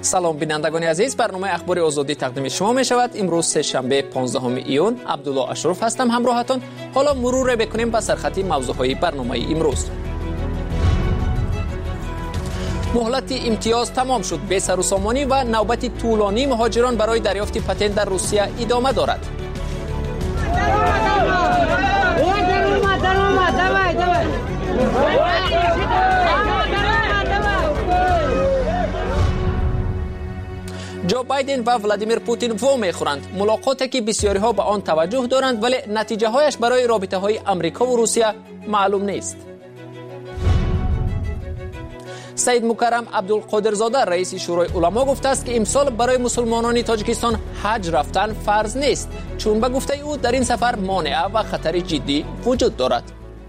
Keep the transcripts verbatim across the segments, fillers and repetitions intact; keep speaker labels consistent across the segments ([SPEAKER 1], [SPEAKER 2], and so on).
[SPEAKER 1] سلام بینندگان عزیز، برنامه اخبار آزادی تقدیم شما می شود. امروز سه شنبه پانزدهم ایون. عبدالله اشرف هستم همراهتان. حالا مرور بکنیم به سرخط موضوعهای برنامه امروز. مهلت امتیاز تمام شد. به سر و سامانی و نوبت طولانی مهاجران برای دریافت پتنت در روسیه ادامه دارد. جو بایدن و ولادیمیر پوتین وو میخورند. ملاقاتی که بسیاری ها به آن توجه دارند ولی نتیجه هایش برای رابطه های امریکا و روسیه معلوم نیست. سید مکرم عبدالقادرزاده رئیس شورای علما گفته است که امسال برای مسلمانان تاجیکستان حج رفتن فرض نیست، چون به گفته او در این سفر مانع و خطر جدی وجود دارد.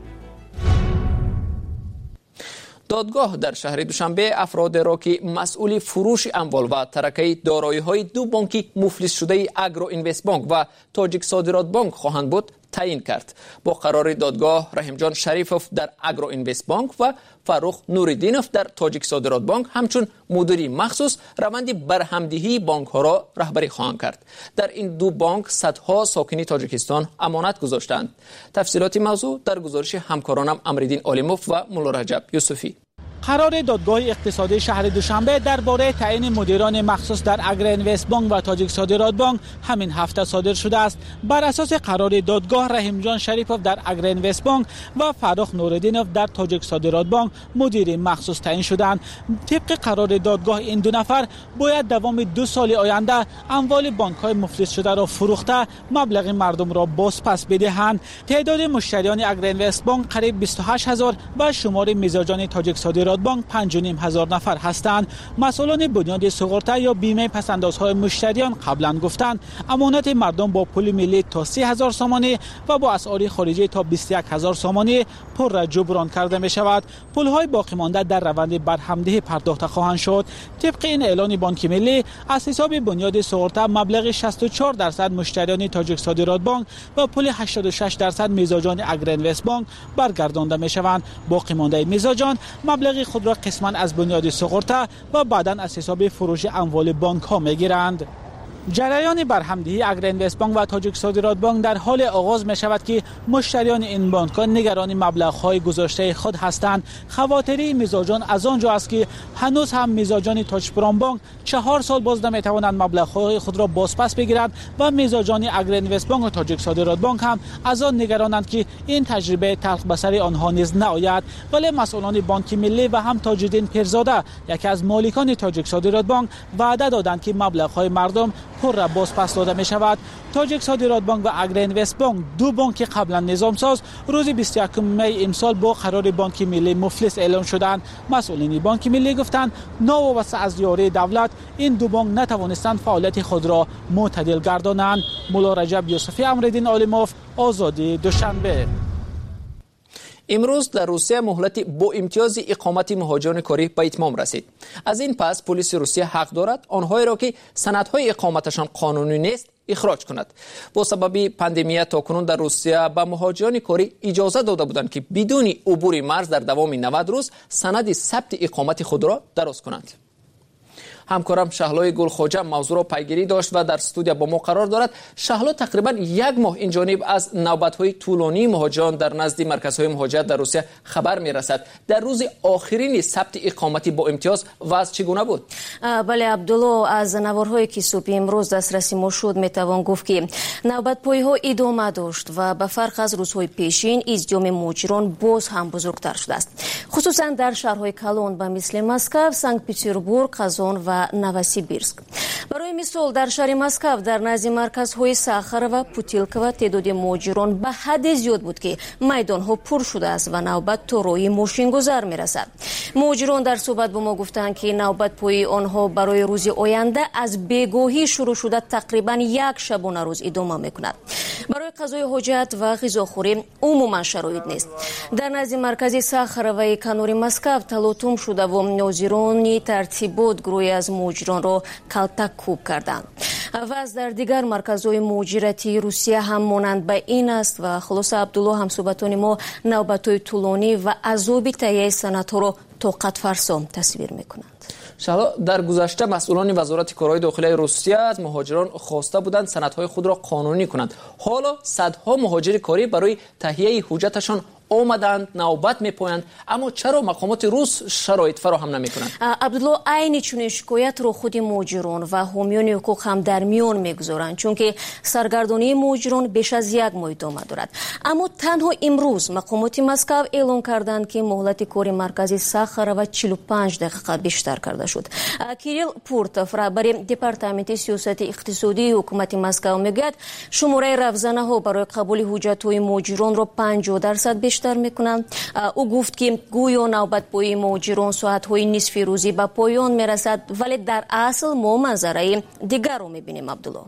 [SPEAKER 1] دادگاه در شهر دوشنبه افراد را که مسئول فروش اموال و ترکه دارایی‌های دو بانکی مفلس شده اگرو اینوست بانک و تاجیک صادرات بانک خواهند بود تعیین کرد. با قرار دادگاه رحیم جان شریفوف در اگرو اینوست بانک و فاروق نوریدینوف در تاجیک صادرات بانک همچون مدیری مخصوص روند برهمدهی بانک ها را رهبری خواهند کرد. در این دو بانک صدها ساکنی تاجیکستان امانت گذاشتند. تفصیلات موضوع در گزارش همکارانم امریدین آلیموف و مولا رجب یوسفی.
[SPEAKER 2] قرار دادگاه اقتصادی شهر دوشنبه درباره تعیین مدیران مخصوص در اگرو اینوست بانک و تاجیک صادرات بانک همین هفته صادر شده است. بر اساس قرار دادگاه رحیم جان شریفوف در اگرو اینوست بانک و فاروق نوریدینوف در تاجیک صادرات بانک مدیر مخصوص تعیین شدند. طبق قرار دادگاه این دو نفر باید دوام دو سال آینده اموال بانک‌های مفلس شده را فروخته مبلغ مردم را بازپس بدهند. تعداد مشتریان اگرو اینوست بانک قریب بیست و هشت هزار و شمار مزاجان تاجیک صادرات بانک پنج و نیم هزار نفر هستند. مسئولان بنیاد سقراطی یا بیمه پسندازهای مشتریان قبلا گفتند امانت مردم با پول ملی تا سی هزار سامانه و با اسعار خارجی تا بیست و یک هزار سامانه پر را جبران کرده می شود. پولهای باقی مانده در روند برهمدهی پرداخته خواهند شد. طبق این اعلان بانک ملی از حساب بنیاد سقراطی مبلغ شصت و چهار درصد مشتریان تاجیک صادرات بانک و پول هشتاد و شش درصد مزاجان اگرو اینوست بانک برگردانده می شوند. باقی مانده مزاجان مبلغ خود را قسما از بنیاد سقراطی و بعدا از حساب فروش اموال بانک ها می گیرند. جریان برهمدهی اگرو اینوست بانک و تاجیک صادرات بانک در حال آغاز می شود که مشتریان این بانک ها نگران مبلغ های گذاشته خود هستند. خواطری مزاجان از آنجا است که هنوز هم مزاجان تاجپرام بانک چهار سال باز نمی توانند مبلغ های خود را بازپس بگیرند و مزاجان اگرو اینوست بانک و تاجیک صادرات بانک هم از آن نگرانند که این تجربه تلخ به سر آنها نیز نآید. ولی مسئولان بانک ملی و هم تاج‌الدین پیرزاده یکی از مالکان تاجیک صادرات بانک وعده دادند که مبلغ های مردم پر را بازپس داده می شود. تاجیک صادرات بانک و اگرو اینوست بانک دو بانک قبلا نظام ساز روز بیست و یکم می امسال با قرار بانک ملی مفلس اعلام شدند. مسئولین بانک ملی گفتند ناوابسته از یاری دولت این دو بانک نتوانستند فعالیت خود را معتدل گردانند. مولا رجب یوسفی، امریدین آلیموف، آزادی دوشنبه.
[SPEAKER 1] امروز در روسیه مهلت با امتیاز اقامت مهاجران کاری به اتمام رسید. از این پس پلیس روسیه حق دارد آنهایی را که سندهای اقامتشان قانونی نیست اخراج کند. با سبب پاندمی تاکنون در روسیه به مهاجران کاری اجازه داده بودند که بدون عبور مرز در دوام نود روز سند ثبت اقامت خود را درست کنند. همکارم شهلای گلخواجه موضوع را پیگیری داشت و در استودیو با ما قرار دارد. شهلا، تقریبا یک ماه این جانب از نوبت‌های طولانی مهاجران در نزد مرکزهای مهاجرت در روسیه خبر می‌رسد. در روز آخرین ثبت اقامتی با امتیاز وضع چگونه بود؟
[SPEAKER 3] بله عبدالله، از نوارهایی که صبح امروز دسترسی ما شد میتوان گفت که نوبت‌پایی‌ها ادامه داشت و به فرق از روزهای پیشین ازدحام مهاجران باز هم بزرگتر شده است. خصوصا در شهرهای کلان و مثل مسکو، سنت پترزبورگ، قزان و نوسیبیرسک. برای مثال در شهر مسکو در نزد مرکزهای ساخر و پوتیلکا تعداد مهاجران به حد زیاد بود که میدانها پر شده است و نوبت تا روی ماشین گذار میرسد. مهاجران در صحبت با ما گفتند که نوبت پای آنها برای روز آینده از بیگاهی شروع شده تقریبا یک شبانه روز ادامه میکند. برای قضای حاجت و غذاخوری عموما شرایط نیست. در نزد مرکز ساخر و کنار مسکو تلاطم شده و ناظران ترتیبات گروهی از مهاجران را کلتک کوب کردند. و در دیگر مرکزهای مهاجرتی روسیه هم مانند به این است و خلاص عبدالله هم صحبتان ما نوبت‌های طولانی و عذاب تهیه سندها را طاقت فرسا تصویر میکنند.
[SPEAKER 1] شهلا، در گذشته مسئولان وزارت کارهای داخلی روسیه از مهاجران خواسته بودند سندهای خود را قانونی کنند. حالا صدها مهاجر کاری برای تهیه حجتشان آمدند، نوبت میپویند، اما چرا مقامات روس شرایط فراهم نمیکنند؟
[SPEAKER 3] عبدالله، عین چنین شکایت رو خود مهاجران و حامیان حقوق هم در میان میگذارند، چون که سرگردانی مهاجران بیش از یک ماه ادامه دارد. اما تنها امروز مقامات مسکو اعلام کردند که مهلت کار مرکزی ساخت و چهل و پنج دقیقه بیشتر کرده شد. کیریل پورتوف، رهبر دپارتمنت سیاست اقتصادی حکومت مسکو میگوید شماره رفزنه ها برای قبول حجت های مهاجران را پنجاه درصد بیشتر میکنند. او گفت که گویا نوبت پوی مهاجران ساعت های نصف روزی به پایان میرسد، ولی در اصل ما منظره دیگر رو میبینیم. عبدالله،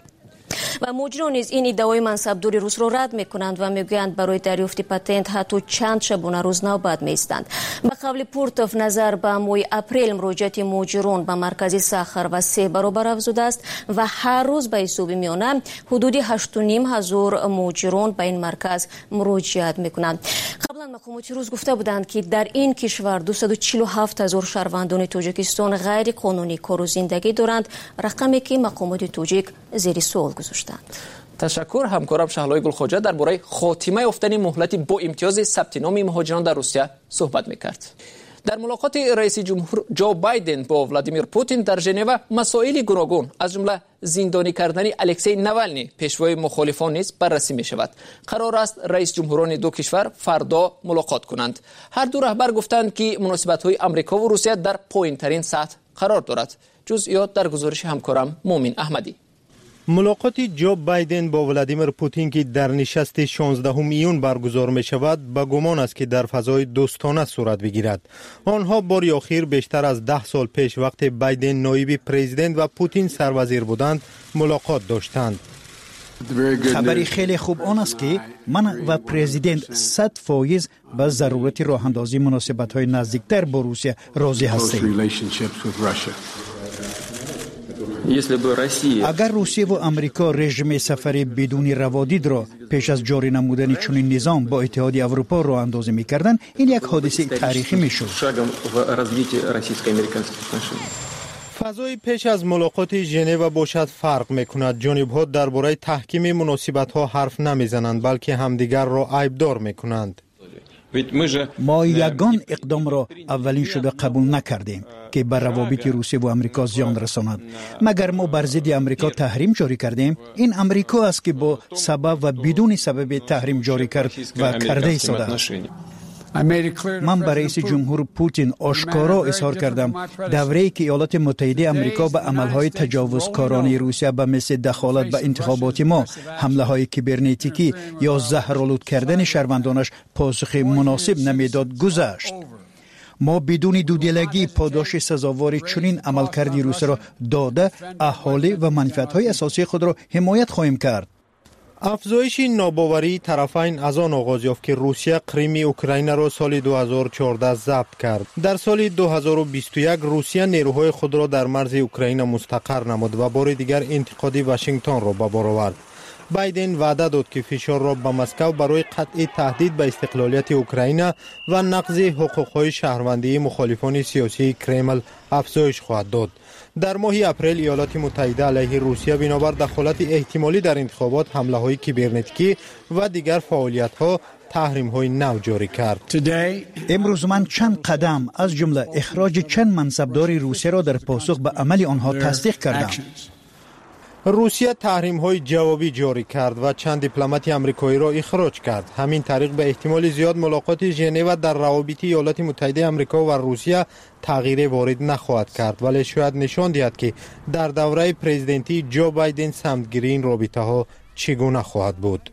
[SPEAKER 3] و مهاجران نیز این ادعای منصبداری روس را رد میکنند و میگویند برای دریافت پتنت حتی چند شبانه روز نوبت میایستند. به قول پورتوف، نظر به ماه اپریل مراجعت مهاجران به مرکز ساخر و سه برابر افزوده است و هر روز به حساب میانه حدود هشت و نیم هزار مهاجران به این مرکز مراجعت میکنند. قبلا مقامات روس گفته بودند که در این کشور دویست و چهل و هفت هزار شهروندان تاجیکستان غیر قانونی کار و زندگی دارند، رقمی که مقامات تاجیک زیر سوال گذاشتند.
[SPEAKER 1] تشکر همکارم شهلای گلخواجه درباره خاتمه یافتن مهلت با امتیاز ثبت نام مهاجران در روسیه صحبت میکرد. در ملاقات رئیس جمهور جو بایدن با ولادیمیر پوتین در ژنو مسائل گوناگون از جمله زندانی کردن الکسی نوالنی پیشوای مخالفان نیز بررسی می شود. قرار است رئیس جمهوران دو کشور فردا ملاقات کنند. هر دو رهبر گفتند که مناسبت های امریکا و روسیه در پایین ترین سطح قرار دارد. جزئیات در گزارش همکارم مومن احمدی.
[SPEAKER 4] ملاقات جو بایدن با ولادیمیر پوتین که در نشست شانزدهم ایون برگزار می شود به گمان است که در فضای دوستانه صورت بگیرد. آنها بار اخیر بیشتر از ده سال پیش وقت بایدن نایب پرزیدنت و پوتین سروزیر بودند ملاقات داشتند.
[SPEAKER 5] خبری خیلی خوب آن است که من و پرزیدنت صد فایز به ضرورت راه اندازی مناسبت‌های نزدیکتر با روسیه راضی هستیم. اگر روسیه و امریکا رژیم سفری بدون روادید را پیش از جاری نمودن چنین نظام با اتحاد اروپا راه اندازی می‌کردند، این یک حادثه تاریخی می‌شد.
[SPEAKER 4] فضای پیش از ملاقات ژنو باشد فرق می‌کند. جانب‌ها درباره تحکیم مناسبت‌ها حرف نمی‌زنند بلکه همدیگر را عیبدار می‌کنند.
[SPEAKER 5] ما یگان اقدام را اولین شده قبول نکردیم که بر روابط روسیه و امریکا زیان رساند. مگر ما بر ضد امریکا تحریم جاری کردیم؟ این امریکا است که با سبب و بدون سبب تحریم جاری کرد و کرده ایستاده. من برای رئیس جمهور پوتین آشکارا اظهار کردم دوره‌ای که ایالات متحده آمریکا به عملهای تجاوزکارانه روسیه به مثل دخالت به انتخابات ما، حمله‌های کیبرنتیکی یا زهرآلود کردن شهروندانش پاسخ مناسب نمیداد گذشت. ما بدون دودلگی پاداش سزاوار چنین عملکردی روسیه را داده اهالی و منفعت‌های اساسی خود را حمایت خواهیم کرد.
[SPEAKER 4] افزایش ناباوری طرفین از آن آغاز یافت که روسیه کریم اوکراین را سال دو هزار و چهارده ضبط کرد. در سال دو هزار و بیست و یک روسیه نیروهای خود را در مرز اوکراین مستقر نمود و بار دیگر انتقاد واشنگتن را به بار آورد. بایدن وعده داد که فشار را به مسکو برای قطع تهدید به استقلالیت اوکراین و نقض حقوق‌های شهروندی مخالفان سیاسی کرمل افزایش خواهد داد. در ماه اپریل ایالات متحده علیه روسیه بنابر دخالت احتمالی در انتخابات حمله‌های کیبرنتیکی و دیگر فعالیت‌ها تحریم‌های نو جاری کرد.
[SPEAKER 5] امروز من چند قدم از جمله اخراج چند منصبدار روسیه را در پاسخ به عمل آنها تصدیق کردم.
[SPEAKER 4] روسیه تحریم‌های جوابی جاری کرد و چند دیپلمات آمریکایی را اخراج کرد. همین طریق به احتمال زیاد ملاقات ژنو در روابط ایالات متحده آمریکا و روسیه تغییر وارد نخواهد کرد، ولی شاید نشان دهد که در دوره پرزیدنتی جو بایدن سمتگیری این رابطه‌ها چگونه خواهد بود.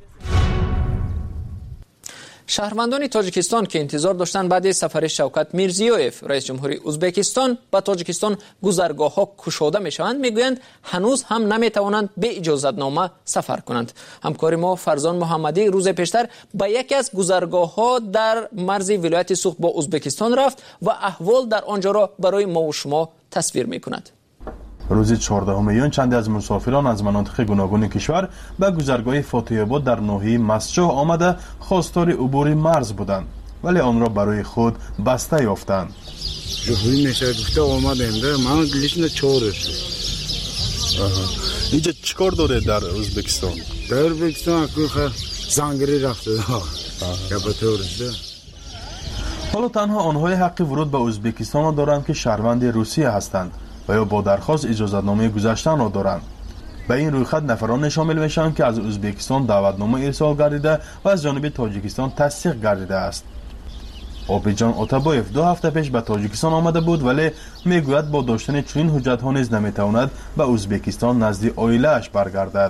[SPEAKER 1] شهروندان تاجیکستان که انتظار داشتند بعد سفر شوکت میرزیویف رئیس جمهوری ازبکستان به تاجیکستان گذرگاه‌ها گشوده میشوند، میگویند هنوز هم نمیتوانند به اجازه‌نامه سفر کنند. همکار ما فرزان محمدی روز پیشتر به یکی از گذرگاه‌ها در مرز ولایت سوخت با ازبکستان رفت و احوال در آنجا را برای ما و شما تصویر میکند.
[SPEAKER 6] روز چهاردهم ایون چند از مسافران از مناطق گوناگون کشور به گذرگاه فاتح آباد در ناحیه مسجح آمده خواستار عبور مرز بودند. ولی آن را برای خود بسته یافتند.
[SPEAKER 7] جمهوری نشه گفته آمدیم ده من لیشن چهارش.
[SPEAKER 6] اینجا چیکار داره در ازبکستان؟
[SPEAKER 7] در ازبکستان که زنگری رفته ده.
[SPEAKER 6] حالا تنها آنهای حق ورود به ازبکستان را دارند که شهروند روسیه هستند و یا با درخواست اجازه‌نامه گذشتن را دارند. به این رویخط نفران شامل میشن که از ازبکستان دعوتنامه ارسال گردیده و از جانب تاجیکستان تصدیق گردیده است. آبیجان اوتابایف دو هفته پیش به تاجیکستان آمده بود ولی میگوید با داشتن چنین حجت ها نیز نمیتواند به ازبکستان نزد عائله اش برگردد.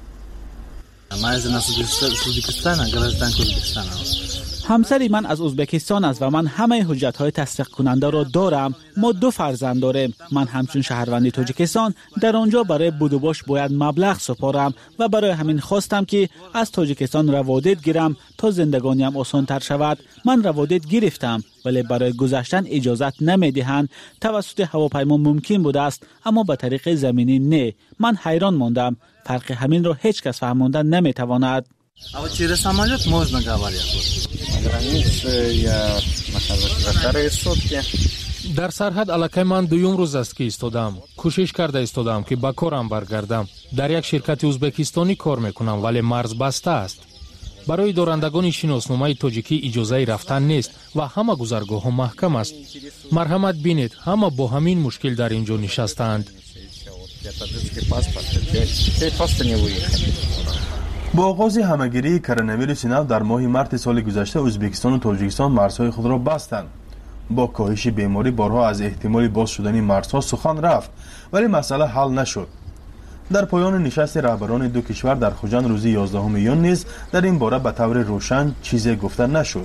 [SPEAKER 2] همسری من از ازبکستان است و من همه حجت‌های تصدیق کننده را دارم. ما دو فرزند داریم. من همچون شهروند تاجیکستان در آنجا برای بود و باش باید مبلغ سپارم و برای همین خواستم که از تاجیکستان روادید گیرم تا زندگانیم آسان‌تر شود. من روادید گرفتم ولی برای گذشتن اجازت نمیدهند. توسط هواپیما ممکن بود است اما به طریق زمینی نه. من حیران ماندم. فرق همین را هیچ کس فهماندن نمیتواند.
[SPEAKER 8] А вот через самолет можно, говорят. Границы я нахожусь во вторые сутки.
[SPEAKER 9] дар сарҳад аллакай ман дуюм рӯз аст ки истодам. кӯшиш карда истодам ки ба корам баргардам. дар як ширкати ӯзбекистонӣ кор мекунам вале марз баста аст. барои дорандагони шиносномаи тоҷикӣ иҷозаи рафтан нест ва ҳама гузаргоҳҳо маҳкам аст. марҳамат бинед, ҳама бо ҳамин мушкил дар ин ҷо нишастаанд.
[SPEAKER 6] با آغاز همهگیری کرونا نو در ماه مارس سال گذشته ازبکستان و تاجیکستان مرزهای خود را بستند. با کاهش بیماری بارها از احتمال باز شدن مرزها سخن رفت ولی مسئله حل نشد. در پایان نشست رهبران دو کشور در خوجند روز یازدهم ژوئن نیز در این باره به طور روشن چیزی گفته نشد.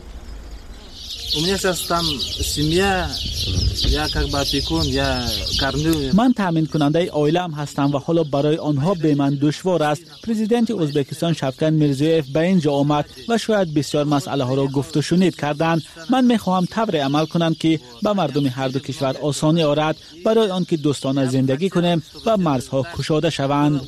[SPEAKER 2] من تامین کننده عائله‌ام هستم و حالا برای آنها به من دشوار است. پرزیدنت ازبکستان شوکت میرزیویف به اینجا آمد و شاید بسیار مسئله ها را گفت و شنید کردند. من میخواهم طوری عمل کنم که به مردم هر دو کشور آسانی آرد برای آنکه دوستانه زندگی کنیم و مرزها گشوده شوند.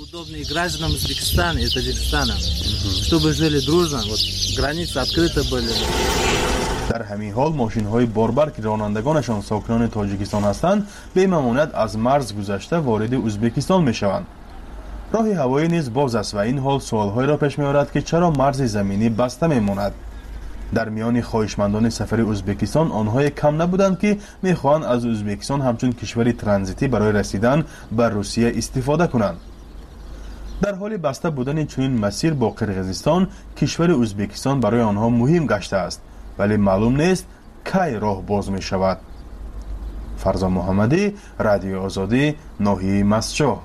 [SPEAKER 6] در همین حال ماشین‌های باربر که رانندگانشان ساکنان تاجیکستان هستند به ممانعت از مرز گذشته وارد ازبکستان میشوند. راه هوایی نیز باز است و این حال سوال‌هایی را پیش می‌آورد که چرا مرز زمینی بسته میماند. در میان خواهشمندان سفر ازبکستان آنهای کم نبودند که می‌خواهند از ازبکستان همچون کشوری ترانزیتی برای رسیدن به روسیه استفاده کنند. در حال بسته بودن چنین مسیر با قرقیزستان کشور ازبکستان برای آنها مهم گشته است ولی معلوم نیست کی راه باز می شود. فرزان محمدی، رادیو آزادی، ناحیه مسجد.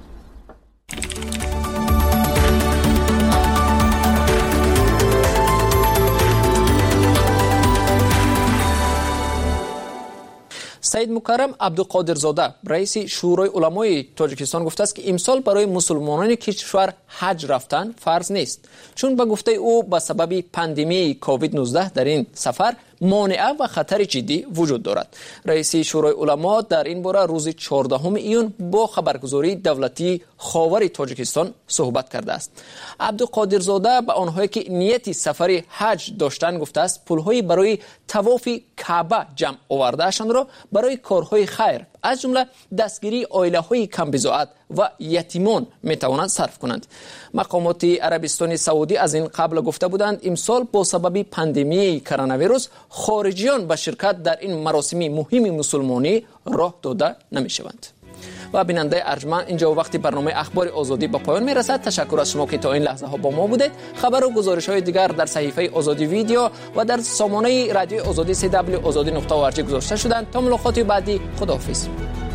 [SPEAKER 1] سید مکرم عبدالقادرزاده رئیس شورای علمای تاجیکستان گفته است که امسال برای مسلمانان کشور حج رفتن فرض نیست، چون به گفته او به سبب پاندمی کووید نوزده در این سفر مانعه و خطر جدی وجود دارد. رئیس شورای علما در این باره روز چهاردهم ژوئن با خبرگزاری دولتی خاور تاجیکستان صحبت کرده است. عبدالقادرزاده به آنهایی که نیت سفر حج داشتن گفته است پولهای برای طواف کعبه جمع آوردهشان را برای کارهای خیر از جمله دستگیری عائله‌های کم‌بضاعت و یتیمان میتوانند صرف کنند. مقامات عربستان سعودی از این قبل گفته بودند امسال با سبب پاندمی کرونا ویروس خارجیان به شرکت در این مراسم مهم مسلمانی راه داده نمیشوند. و بیننده ارجمند اینجا وقتی برنامه اخبار آزادی به پایان میرسد. تشکر از شما که تا این لحظه ها با ما بودید. خبر و گزارش های دیگر در صحیفه آزادی ویدیو و در سامانه رادیو آزادی سی دبلیو آزادی نقطه او آر جی گذاشته شدند. تا ملاقات بعدی، خداحافظ.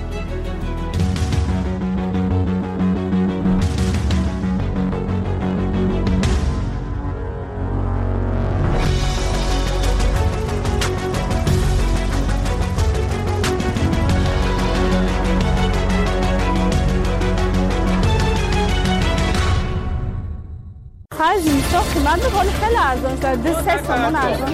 [SPEAKER 10] من به حال خیلی ارزان شد. سه سامان ارزان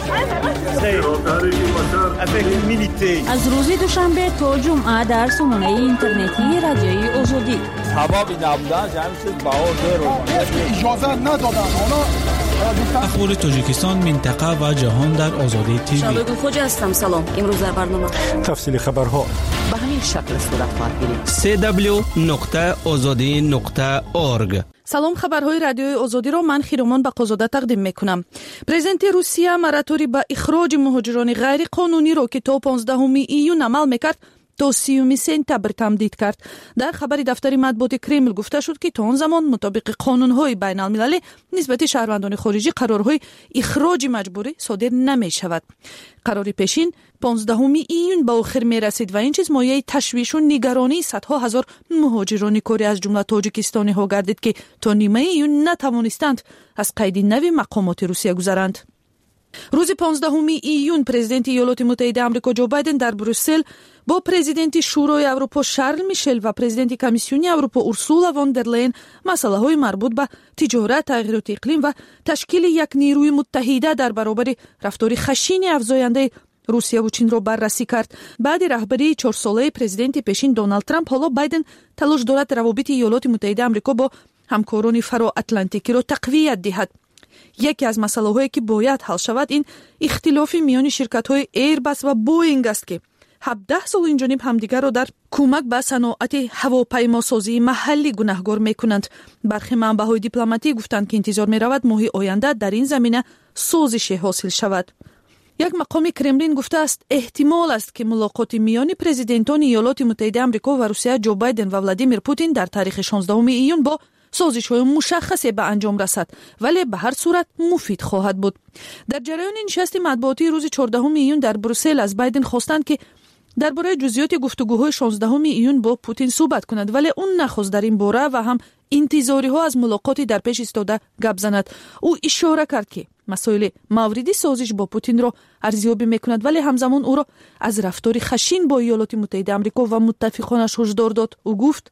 [SPEAKER 10] شد.
[SPEAKER 3] از روز دوشنبه تا جمعه در سامانه اینترنتی رادیوی آزادی.
[SPEAKER 11] هوا بی نبودن جمعی چیز بهار دو روز
[SPEAKER 12] اجازه ندادن. حالا
[SPEAKER 2] اخبار تاجیکستان، منطقه و جهان در آزادی تیوی.
[SPEAKER 3] شادو خوجا هستم. سلام. امروز در برنامه
[SPEAKER 11] تفصیل خبرها
[SPEAKER 12] به همین شکل صورت خواهد گرفت.
[SPEAKER 13] سی دبلیو نقطه آزادی نقطه اورگ.
[SPEAKER 14] سلام، خبرهای رادیوی آزادی را من خیرومان بقازاده تقدیم میکنم. پرزیدنت روسیه مراتوری به اخراج مهاجران غیر قانونی را که تا پانزدهم ایون عمل میکرد تا سیوم سپتامبر تمدید کرد. در خبری دفتر مطبوعات کرمل گفته شد که تا آن زمان مطابق قانون‌های بین المللی نسبت شهروندان خارجی قرارهای اخراج مجبوری صادر نمی شود. قرار پیشین پانزدهم ایون به آخر می رسید و این چیز مایه تشویش و نگرانی صدها هزار مهاجران کاری از جمله تاجیکستانی ها گردید که تا نیمه ایون نتوانستند از قید نوی مقامات روسیه گذرند. روز پانزدهم ایون پرزیدنت ایالات متحده آمریکا جو بایدن در بروسل با پرزیدنت شورای اروپا شارل میشل و پرزیدنت کمیسیون اروپا اورسولا وان در لین مسائل مربوط به تجارت، تغییرات اقلیم و تشکیل یک نیروی متحده در برابر رفتار خشن افزاینده روسیه و چین را بررسی کرد. بعد رهبری چهار ساله پرزیدنت پیشین دونالد ترامپ، حالا بایدن تلاش دارد روابط ایالات متحده آمریکا با همکاران فرا اتلانتیکی را تقویت دهد. یکی از مسائلی که باید حل شود این اختلاف میان شرکت‌های ایرباس و بوئینگ است که هفده سال این جانب همدیگر را در کمک به صنعت هواپیماسازی محلی گناهکار میکنند. برخی منبع‌های دیپلماتی گفتند که انتظار می‌رود ماه آینده در این زمینه سازش حاصل شود. یک مقام کرملین گفته است احتمال است که ملاقات میان پرزیدنتان ایالات متحده آمریکا و روسیه جو بایدن و ولادیمیر پوتین در تاریخ شانزدهم ایون با سازش‌های مشخصی به انجام رسد، ولی به هر صورت مفید خواهد بود. در جریان نشست مطبوعاتی روز چهاردهم ایون در بروسل از بایدن خواستند که درباره جزئیات گفتگوهای شانزدهم ایون با پوتین صحبت کند، ولی اون نخواست در این باره و هم انتظاری ها از ملاقاتی در پیش ایستاده گپ زند. او اشاره کرد که مسائل موردی سازش با پوتین را ارزیابی میکند، ولی همزمان او را از رفتار خشن با ایالات متحده آمریکا و متفقانش هشدار داد. او گفت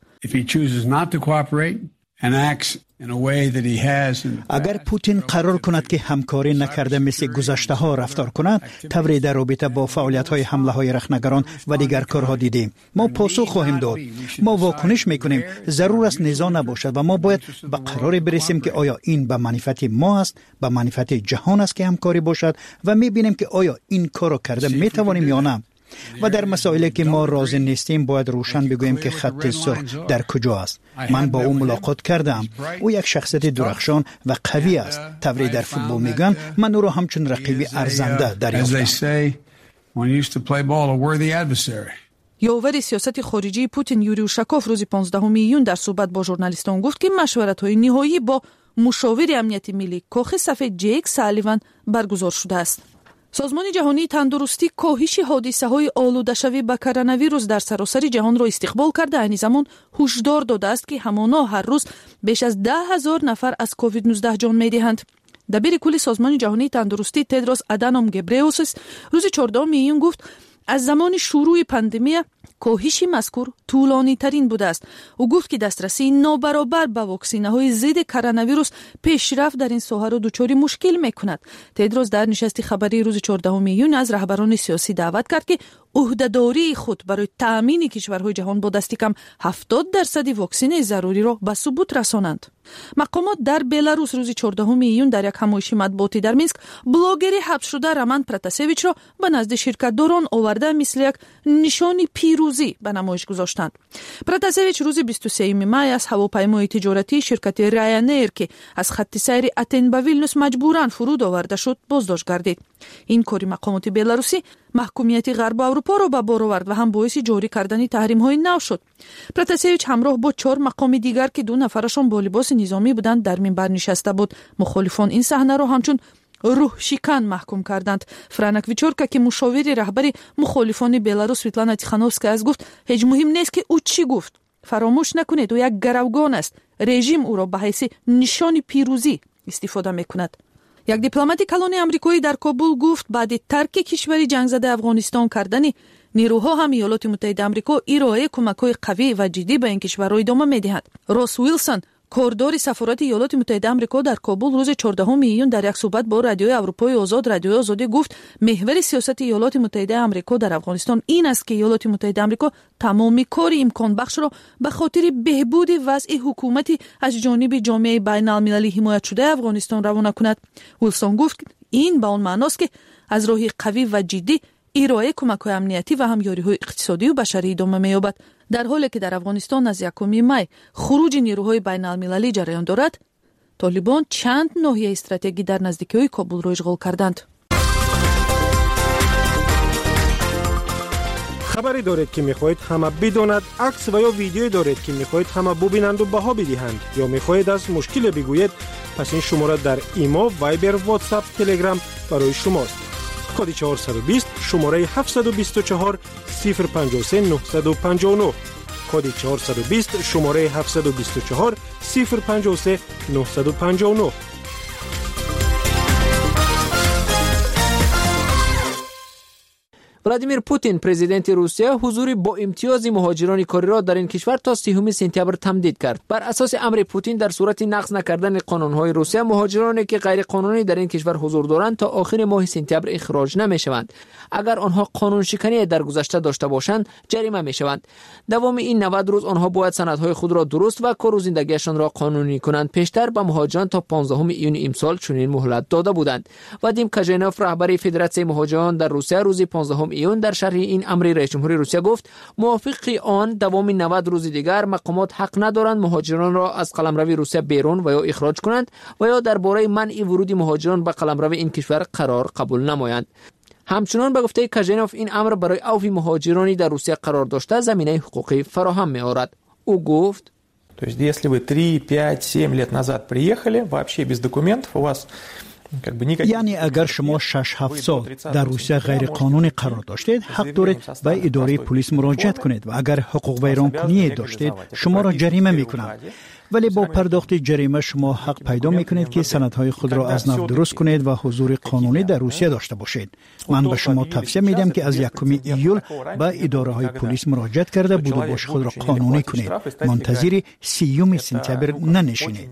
[SPEAKER 5] اگر پوتین قرار کند که همکاری نکرده مثل گذشته ها رفتار کند، طوری در رابطه با فعالیت های حمله های رخنگران و دیگر کارها دیدیم. ما پاسخ خواهیم داد. ما واکنش میکنیم. ضرور است نزاع نباشد و ما باید به قرار برسیم که آیا این به منفعت ما است، به منفعت جهان است که همکاری باشد و میبینیم که آیا این کارو کرده میتوانیم یا نه. و در مسائلی که ما راضی نیستیم باید روشن بگوییم که خط سرخ در کجا است. من با او ملاقات کردم. او یک شخصیت درخشان و قوی است. طوری در فوتبال میگن من او را همچون رقیبی ارزنده دریافتم.
[SPEAKER 14] یاور سیاست خارجی پوتین یوری اوشاکوف روز پانزدهم ایون در صحبت با ژورنالیستان گفت که مشورت‌های نهایی با مشاور امنیت ملی کاخ سفید جیک سالیوان برگزار شده است. سازمان جهانی تندرستی کاهش حادثه‌های آلوده‌شوی به کرونا ویروس در سراسر جهان را استقبال کرده، این زمان هشدار داده است که همانا هر روز بیش از ده هزار نفر از کووید نوزده جان می‌دهند. دبیر کل سازمان جهانی تندرستی تدروس آدانوم گبریئوسوس روز چهاردهم ایون گفت از زمان شروع پاندمی کاهش مذکور طولانی ترین بوده است. او گفت که دسترسی نابرابر به واکسینه های ضد کرونا ویروس پیشرفت در این ساحه را دچار مشکل میکند. تدروس در نشست خبری روز چهاردهم ایون از رهبران سیاسی دعوت کرد که عهده‌داری خود برای تأمین کشورهای جهان با دست کم هفتاد درصد واکسن ضروری را به ثبوت رسانند. مقامات در بلاروس روز چهاردهم ایون در یک همایش مطبوعاتی در مینسک بلاگری حبس شده رمان پراتاسویچ را به نزد شرکت‌داران آورده مثل یک نشان پیروزی به نمایش گذاشتند. پراتاسویچ روز بیست و سوم می از هواپیمای تجارتی شرکت راینایر که از خط سیر اتن به ویلنوس مجبوراً فرود آورده شد بازداشت گردید. این کاری مقامات بلاروسی محکومیت غرب اروپا را به بار آورد و هم باعث جاری کردن تحریم‌های نو شد. پراتاسویچ همراه با چهار مقام دیگر که دو نفرشان با لباس نظامی بودند در منبر نشسته بود. مخالفان این صحنه را همچون روح شکن محکوم کردند. فرانک ویچورکا که مشاور رهبر مخالفان بلاروس سویتلانا تیخانوفسکا از گفت هیچ مهم نیست که او چی گفت. فراموش نکنید او یک گروگان است. رژیم او را به حیث نشان پیروزی استفاده میکند. یک دیپلمات کلان آمریکایی در کابل گفت بعد ترک کشور جنگ زده افغانستان کردن نیروها هم ایالات متحده آمریکا ارائه کمک‌های قوی و جدی به این کشور را ادامه می‌دهد. راس ویلسون کاردار سفارت ایالات متحده آمریکا در کابل روز چهاردهم ایون در یک صحبت با رادیوی اروپای آزاد رادیوی آزادی گفت محور سیاست ایالات متحده آمریکا در افغانستان این است که ایالات متحده آمریکا تمام کار امکان بخش را به خاطر بهبود وضع حکومتی از جانب جامعه بین المللی حمایت شده افغانستان روانه کند. ویلسون گفت این به آن معناست که از راه قوی و جدی ارائه کمک‌های امنیتی و همیاری‌های اقتصادی و بشری ادامه می‌یابد. در حالی که در افغانستان از یکم می خروج نیروهای بین المللی جریان دارد، طالبان چند ناحیه استراتژیکی در نزدیکی کابل را اشغال کردند.
[SPEAKER 11] خبری دارید که می‌خواهید همه بداند، عکس و یا ویدیویی دارید که می‌خواهید همه ببینند و بها بدهند یا می‌خواهید از مشکل بگویید، پس این شماره در ایما، وایبر، واتساپ، تلگرام برای شماست. کد چهارصد و بیست شماره هفتصد و بیست و چهار صفر پنجاه و سه نهصد و پنجاه و نه کد چهارصد و بیست شماره هفتصد و بیست و چهار صفر پنجاه و سه نهصد و پنجاه و نه.
[SPEAKER 1] ولادیمیر پوتین پرزیدنت روسیه حضور با امتیاز مهاجران کاری را در این کشور تا سیوم سپتامبر تمدید کرد. بر اساس امر پوتین در صورت نقض نکردن قانون‌های روسیه مهاجرانی که غیر قانونی در این کشور حضور دارند تا آخر ماه سپتامبر اخراج نمی‌شوند. اگر آنها قانون شکنی در گذشته داشته باشند جریمه می‌شوند. دوام این نود روز آنها باید سندهای خود را درست و کار و زندگیشان را قانونی کنند. پیشتر به مهاجران تا پانزدهم ایون امسال چنین مهلت داده بودند. وادیم کاژینوف رهبر فدراسیون مهاجران در روسیه روز پانزدهم ایون در شرح این امر رئیس جمهوری روسیه گفت موافق آن دوام نود روز دیگر مقامات حق ندارند مهاجران را از قلمرو روسیه بیرون و یا اخراج کنند و یا درباره منع ورود مهاجران به قلمرو این کشور قرار قبول نمایند. همچنان به گفته کاژینوف این امر برای اوج مهاجرانی در روسیه قرار داشته زمینه حقوقی فراهم می‌آورد. او گفت
[SPEAKER 15] То есть если вы три, пять, семь лет назад приехали вообще без документов, у вас
[SPEAKER 5] یعنی اگر شما شش هفت سال در روسیه غیر قانونی قرار داشتید حق دارید به اداره پلیس مراجعه کنید و اگر حقوق ویرانکنی داشتید شما را جریمه میکنند. ولی با پرداخت جریمه شما حق پیدا میکنید که سندهای خود را از نو درست کنید و حضور قانونی در روسیه داشته باشید. من به شما توصیه میدم که از یکم ایول به اداره های پلیس مراجعه کرده بود و باش خود را قانونی کنید. منتظر سیوم سپتامبر ننشینید.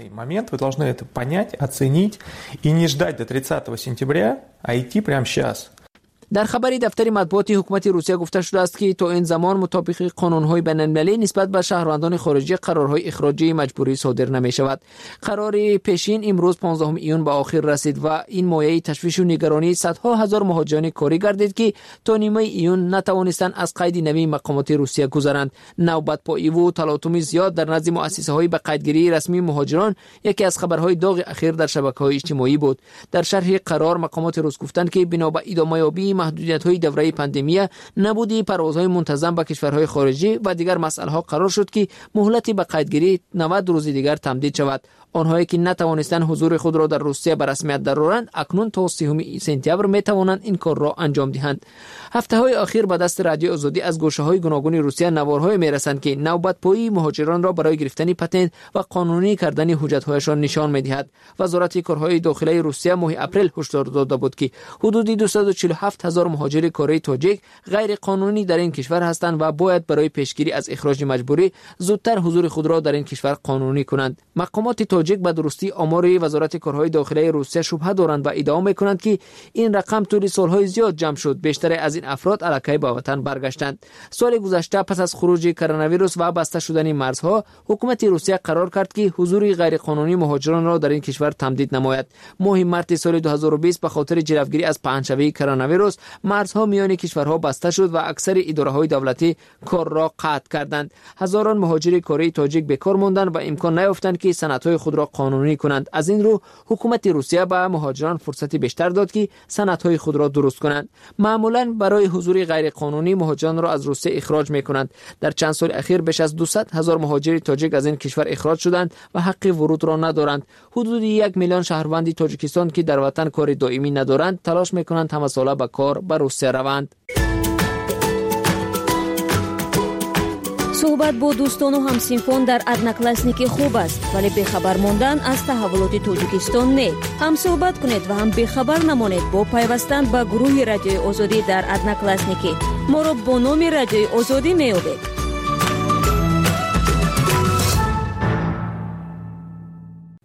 [SPEAKER 15] И не ждать до тридцатого сентября, а идти прямо сейчас.
[SPEAKER 1] در خبری دفتر مطبوعاتی حکومت روسیه گفته شده است که تا این زمان مطابق قانون‌های بین‌المللی نسبت به شهروندان خارجی قرارهای اخراجی مجبوری صادر نمی‌شود. قرار پیشین امروز پانزدهم ایون به آخر رسید و این مایه تشویش و نگرانی صدها هزار مهاجران کاری گردید که تا نیمه ایون نتوانستند از قید نوی مقامات روسیه گذرند. نوبت پایی و تلاطم زیاد در نزد مؤسسه‌های به قیدگیری رسمی مهاجران یکی از خبرهای داغ اخیر در شبکه‌های اجتماعی بود. در شرح قرار مقامات روس گفتند که بنا به ادامه‌یابی محدودیت‌های دوره پاندمی، نبودی پروازهای منتظم به کشورهای خارجی و دیگر مسائل‌ها قرار شد که مهلت به قیدگیری نود روز دیگر تمدید شود. آنهایی که نتوانستند حضور خود را در روسیه به رسمیت درآورند اکنون تا سیوم سپتامبر میتوانند این کار را انجام دهند. هفته‌های اخیر به دست رادیو آزادی از گوشه‌های گوناگون روسیه نوارهای میرسند که نوبت پایی مهاجران را برای گرفتن پتنت و قانونی کردن حجت‌هایشان نشان می‌دهد. وزارت کارهای داخلی روسیه ماه اپریل هشدار داده بود که حدود دویست و چهل و هفت هزار مهاجر کاری تاجیک غیر قانونی در این کشور هستند و باید برای پیشگیری از اخراج مجبوری زودتر حضور خود را در این کشور قانونی کنند. مقامات تاجیک به درستی آمار وزارت کارهای داخلی روسیه شبهه دارند و ادعا می‌کنند که این رقم طول سال‌های زیاد جمع شد. بیشتر از این افراد الکی به وطن برگشتند. سال گذشته پس از خروج کرونا ویروس و بسته شدن مرزها، حکومت روسیه قرار کرد که حضور غیر قانونی مهاجران را در این کشور تمدید نماید. ماه مارس سال دو هزار و بیست به خاطر جلوگیری از پهنشوی کرونا ویروس، مرزها میان کشورها بسته شد و اکثر اداره‌های دولتی کار را قطع کردند. هزاران مهاجر کاری تاجیک بیکار ماندند و امکان نیافتند که سندهای خود را قانونی کنند. از این رو حکومت روسیه به مهاجران فرصتی بیشتر داد که سندهای خود را درست کنند. معمولاً برای حضور غیر قانونی مهاجران را از روسیه اخراج می‌کنند. در چند سال اخیر بیش از دویست هزار مهاجر تاجیک از این کشور اخراج شدند و حق ورود را ندارند. حدود یک میلیون شهروند تاجیکستان که در وطن کار دائمی ندارند تلاش می‌کنند همه ساله به کار به روسیه روند.
[SPEAKER 3] صحبت با دوستان و همسینفان در ادناکلاسنیکی خوب است، ولی بخبر ماندن از تحولات تاجیکستان نه. هم صحبت کنید و هم بخبر نمانید با پیوستن به گروه رادیوی آزادی در ادناکلاسنیکی. ما را با نام رادیوی آزادی می‌یابید.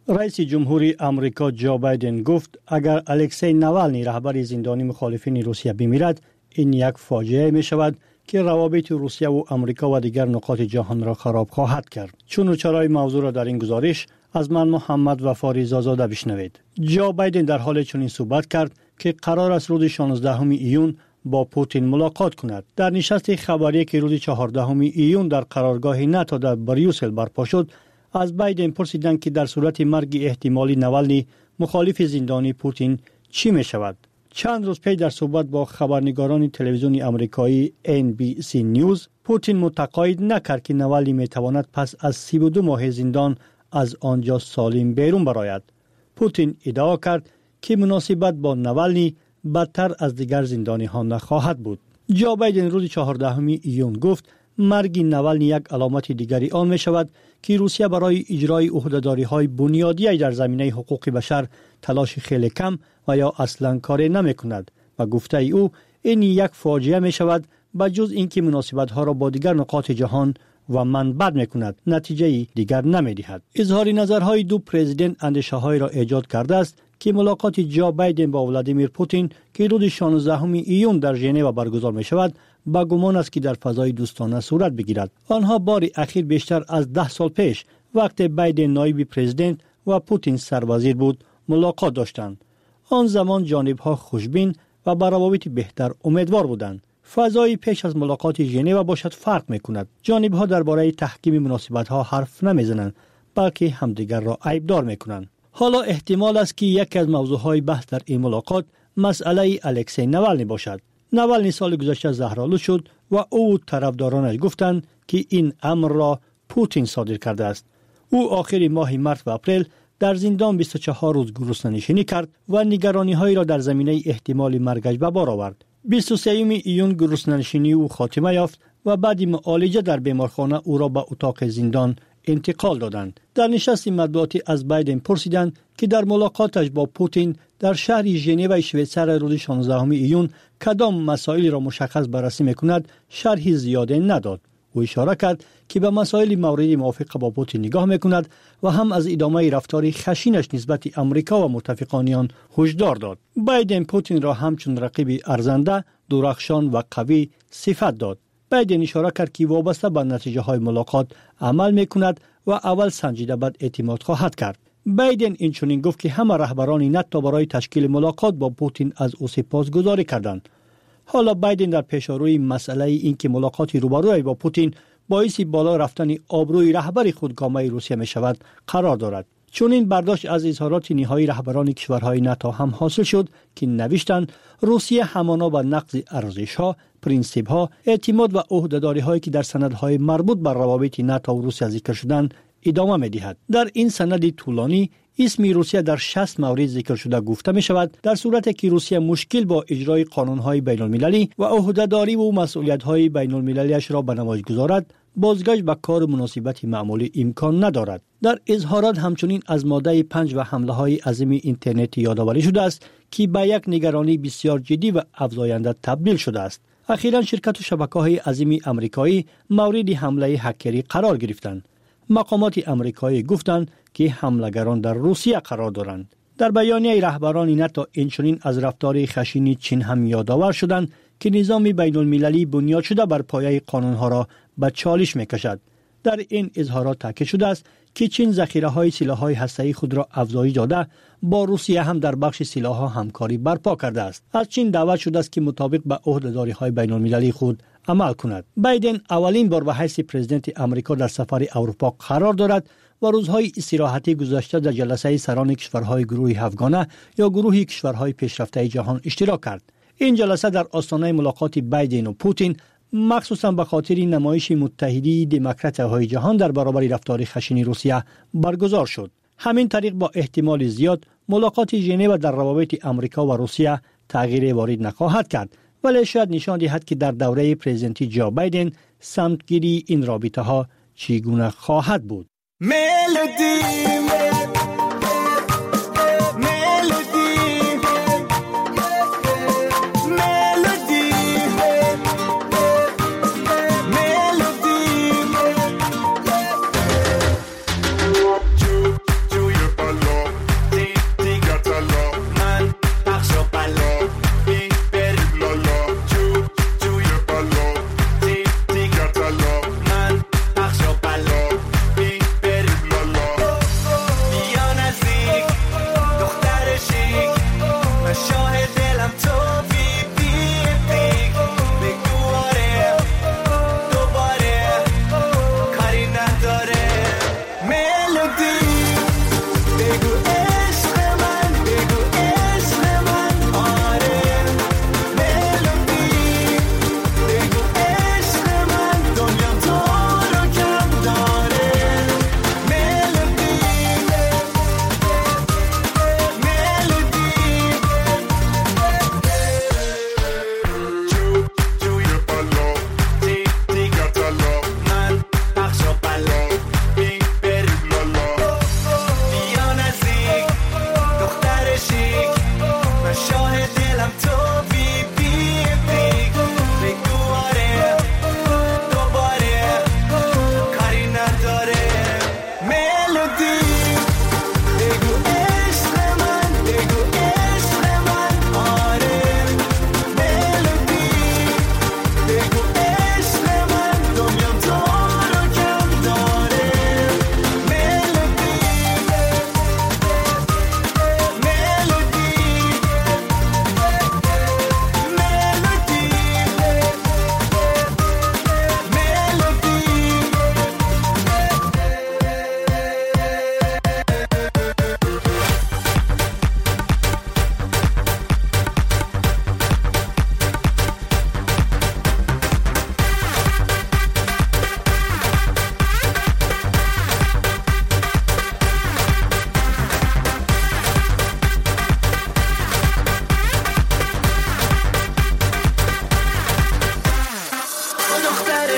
[SPEAKER 16] رئیس جمهوری آمریکا جو بایدن گفت اگر الکسی ناوالنی رهبر زندانی مخالفین روسیه بمیرد این یک فاجعه می شود که روابط روسیه و آمریکا و دیگر نقاط جهان را خراب خواهد کرد. چون و چرای موضوع را در این گزارش از من محمد وفاری زازاده بشنوید. جو بایدن در حال چنین صحبت کرد که قرار است روز شانزدهم ایون با پوتین ملاقات کند. در نشست خبری که روز چهاردهم ایون در قرارگاه ناتو در بریوسل برپا شد، از بایدن پرسیدند که در صورت مرگ احتمالی ناوالنی مخالف زندانی پوتین چی می شود. چند روز پیش در صحبت با خبرنگاران تلویزیونی آمریکایی ان بی سی نیوز، پوتین متقاعد نکرد که ناوالنی می تواند پس از سی و دو ماه زندان از آنجا سالم بیرون برآید. پوتین ادعا کرد که مناسبت با ناوالنی بدتر از دیگر زندانیان نخواهد بود. جو بایدن روز چهاردهم ایون گفت مرگ ناوالنی یک علامت دیگری آن می شود که روسیه برای اجرای عهده‌داری‌های بنیادی در زمینه حقوق بشر تلاش خیلی کم و یا اصلا کاری نمی کند و گفته او این یک فاجعه می شود به جز اینکه مناسبت‌ها را با دیگر نقاط جهان و من بد می کند، نتیجه دیگر نمی دهد. اظهار نظرهای دو پرزیدنت اندیشه‌های را ایجاد کرده است که ملاقات جو بایدن با ولادیمیر پوتین که روز شانزدهم ایون در ژنو برگزار می شود با گمان است که در فضای دوستانه صورت بگیرد. آنها بار اخیر بیشتر از ده سال پیش وقت بایدن نایب پرزیدنت و پوتین سروزیر بود ملاقات داشتند. آن زمان جانب‌ها خوشبین و بر روابط بهتر امیدوار بودند. فضای پیش از ملاقات ژنو باشد فرق می‌کند. جانب‌ها درباره تحکیم مناسبت‌ها حرف نمی‌زنند، بلکه همدیگر را عیبدار می‌کنند. حالا احتمال است که یکی از موضوعهای بحث در این ملاقات مسئله الکسی ناوالنی باشد. ناوالنی سال گذشته زهرآلود شد و او طرفدارانش گفتند که این امر را پوتین صادر کرده است. او آخر ماه مارس و اپریل در زندان بیست و چهار روز گرسنه‌نشینی کرد و نگرانی‌هایی را در زمینه احتمال مرگش به بار آورد. بیست و سوم ایون گرسنه‌نشینی او خاتمه یافت و بعد معالجه در بیمارخانه او را به اتاق زندان انتقال دادند. در نشست مطبوعاتی از بایدن پرسیدند که در ملاقاتش با پوتین در شهر ژنو شویتزر روز شانزدهم ایون کدام مسائل را مشخص بررسی می‌کند شرحی زیاده نداد. او اشاره کرد که به مسائل مورد موافقه با پوتین نگاه می‌کند و هم از ادامه رفتار خشنش نسبت آمریکا و متفقانیان هشدار داد. بایدن پوتین را همچون رقیب ارزنده، درخشان و قوی صفت داد. بایدن اشاره کرد که وابسته به نتیجه های ملاقات عمل می‌کند و اول سنجیده بعد اعتماد خواهد کرد. بایدن اینچنین گفت که همه رهبران ناتو برای تشکیل ملاقات با پوتین از او سپاسگزاری کردند. حالا بایدن در پیشروی مسئله این که ملاقاتی روبروی با پوتین باعث بالا رفتن آبروی رهبر خودکامه روسیه می شود قرار دارد. چون این برداشت از اظهارات نهایی رهبران کشورهای ناتو هم حاصل شد که نوشتند روسیه همانا با نقض ارزش‌ها، پرینسیپ‌ها، اعتماد و عهده‌داری‌هایی که در سندهای مربوط بر روابط ناتو و روسیه ذکر شدند ادامه می‌دهد. در این سند طولانی اسم روسیه در شصت مورد ذکر شده گفته می شود در صورتی که روسیه مشکل با اجرای قانون‌های بین‌المللی و عهده‌داری و مسئولیت‌های بین‌المللی‌اش را به نمایش گذارد، بازگشت به کار و مناسبت معمولی امکان ندارد. در اظهارات همچنین از ماده پنج و حمله‌های عظیم اینترنتی یادآوری شده است که به یک نگرانی بسیار جدی و افزاینده تبدیل شده است. اخیراً شرکت و شبکه‌های عظیم آمریکایی مورد حمله هکری قرار گرفتند. مقامات آمریکایی گفتند که حملگران در روسیه قرار دارند. در بیانیه رهبران ناتو اینچنین از رفتار خشن چین هم یادآور شدند که نظام بین‌المللی بنیاد شده بر پایه قانون‌ها را به چالش می‌کشد. در این اظهارات تاکید شده است که چین ذخیره‌های سلاح‌های هسته‌ای خود را افزایش داده با روسیه هم در بخش سلاح‌ها همکاری برپا کرده است. از چین دعوت شده است که مطابق به عهده‌داری‌های بین‌المللی خود عمل کند. بایدن اولین بار به حیث پرزیدنت آمریکا در سفر اروپا قرار دارد و روزهای استراحتی گذشته در جلسه سران کشورهای گروه هفگانه یا گروه کشورهای پیشرفته جهان اشتراک کرد. این جلسه در آستانه ملاقات بایدن و پوتین مخصوصا به خاطر نمایش متحدی دموکرات‌های جهان در برابر رفتار خشن روسیه برگزار شد. همین طریق با احتمال زیاد ملاقات ژنو در روابط آمریکا و روسیه تغییر وارد نخواهد کرد، ولی شاید نشان دهد که در دوره پرزیدنتی جو بایدن سمتگیری این رابطه ها چگونه خواهد بود. ملودی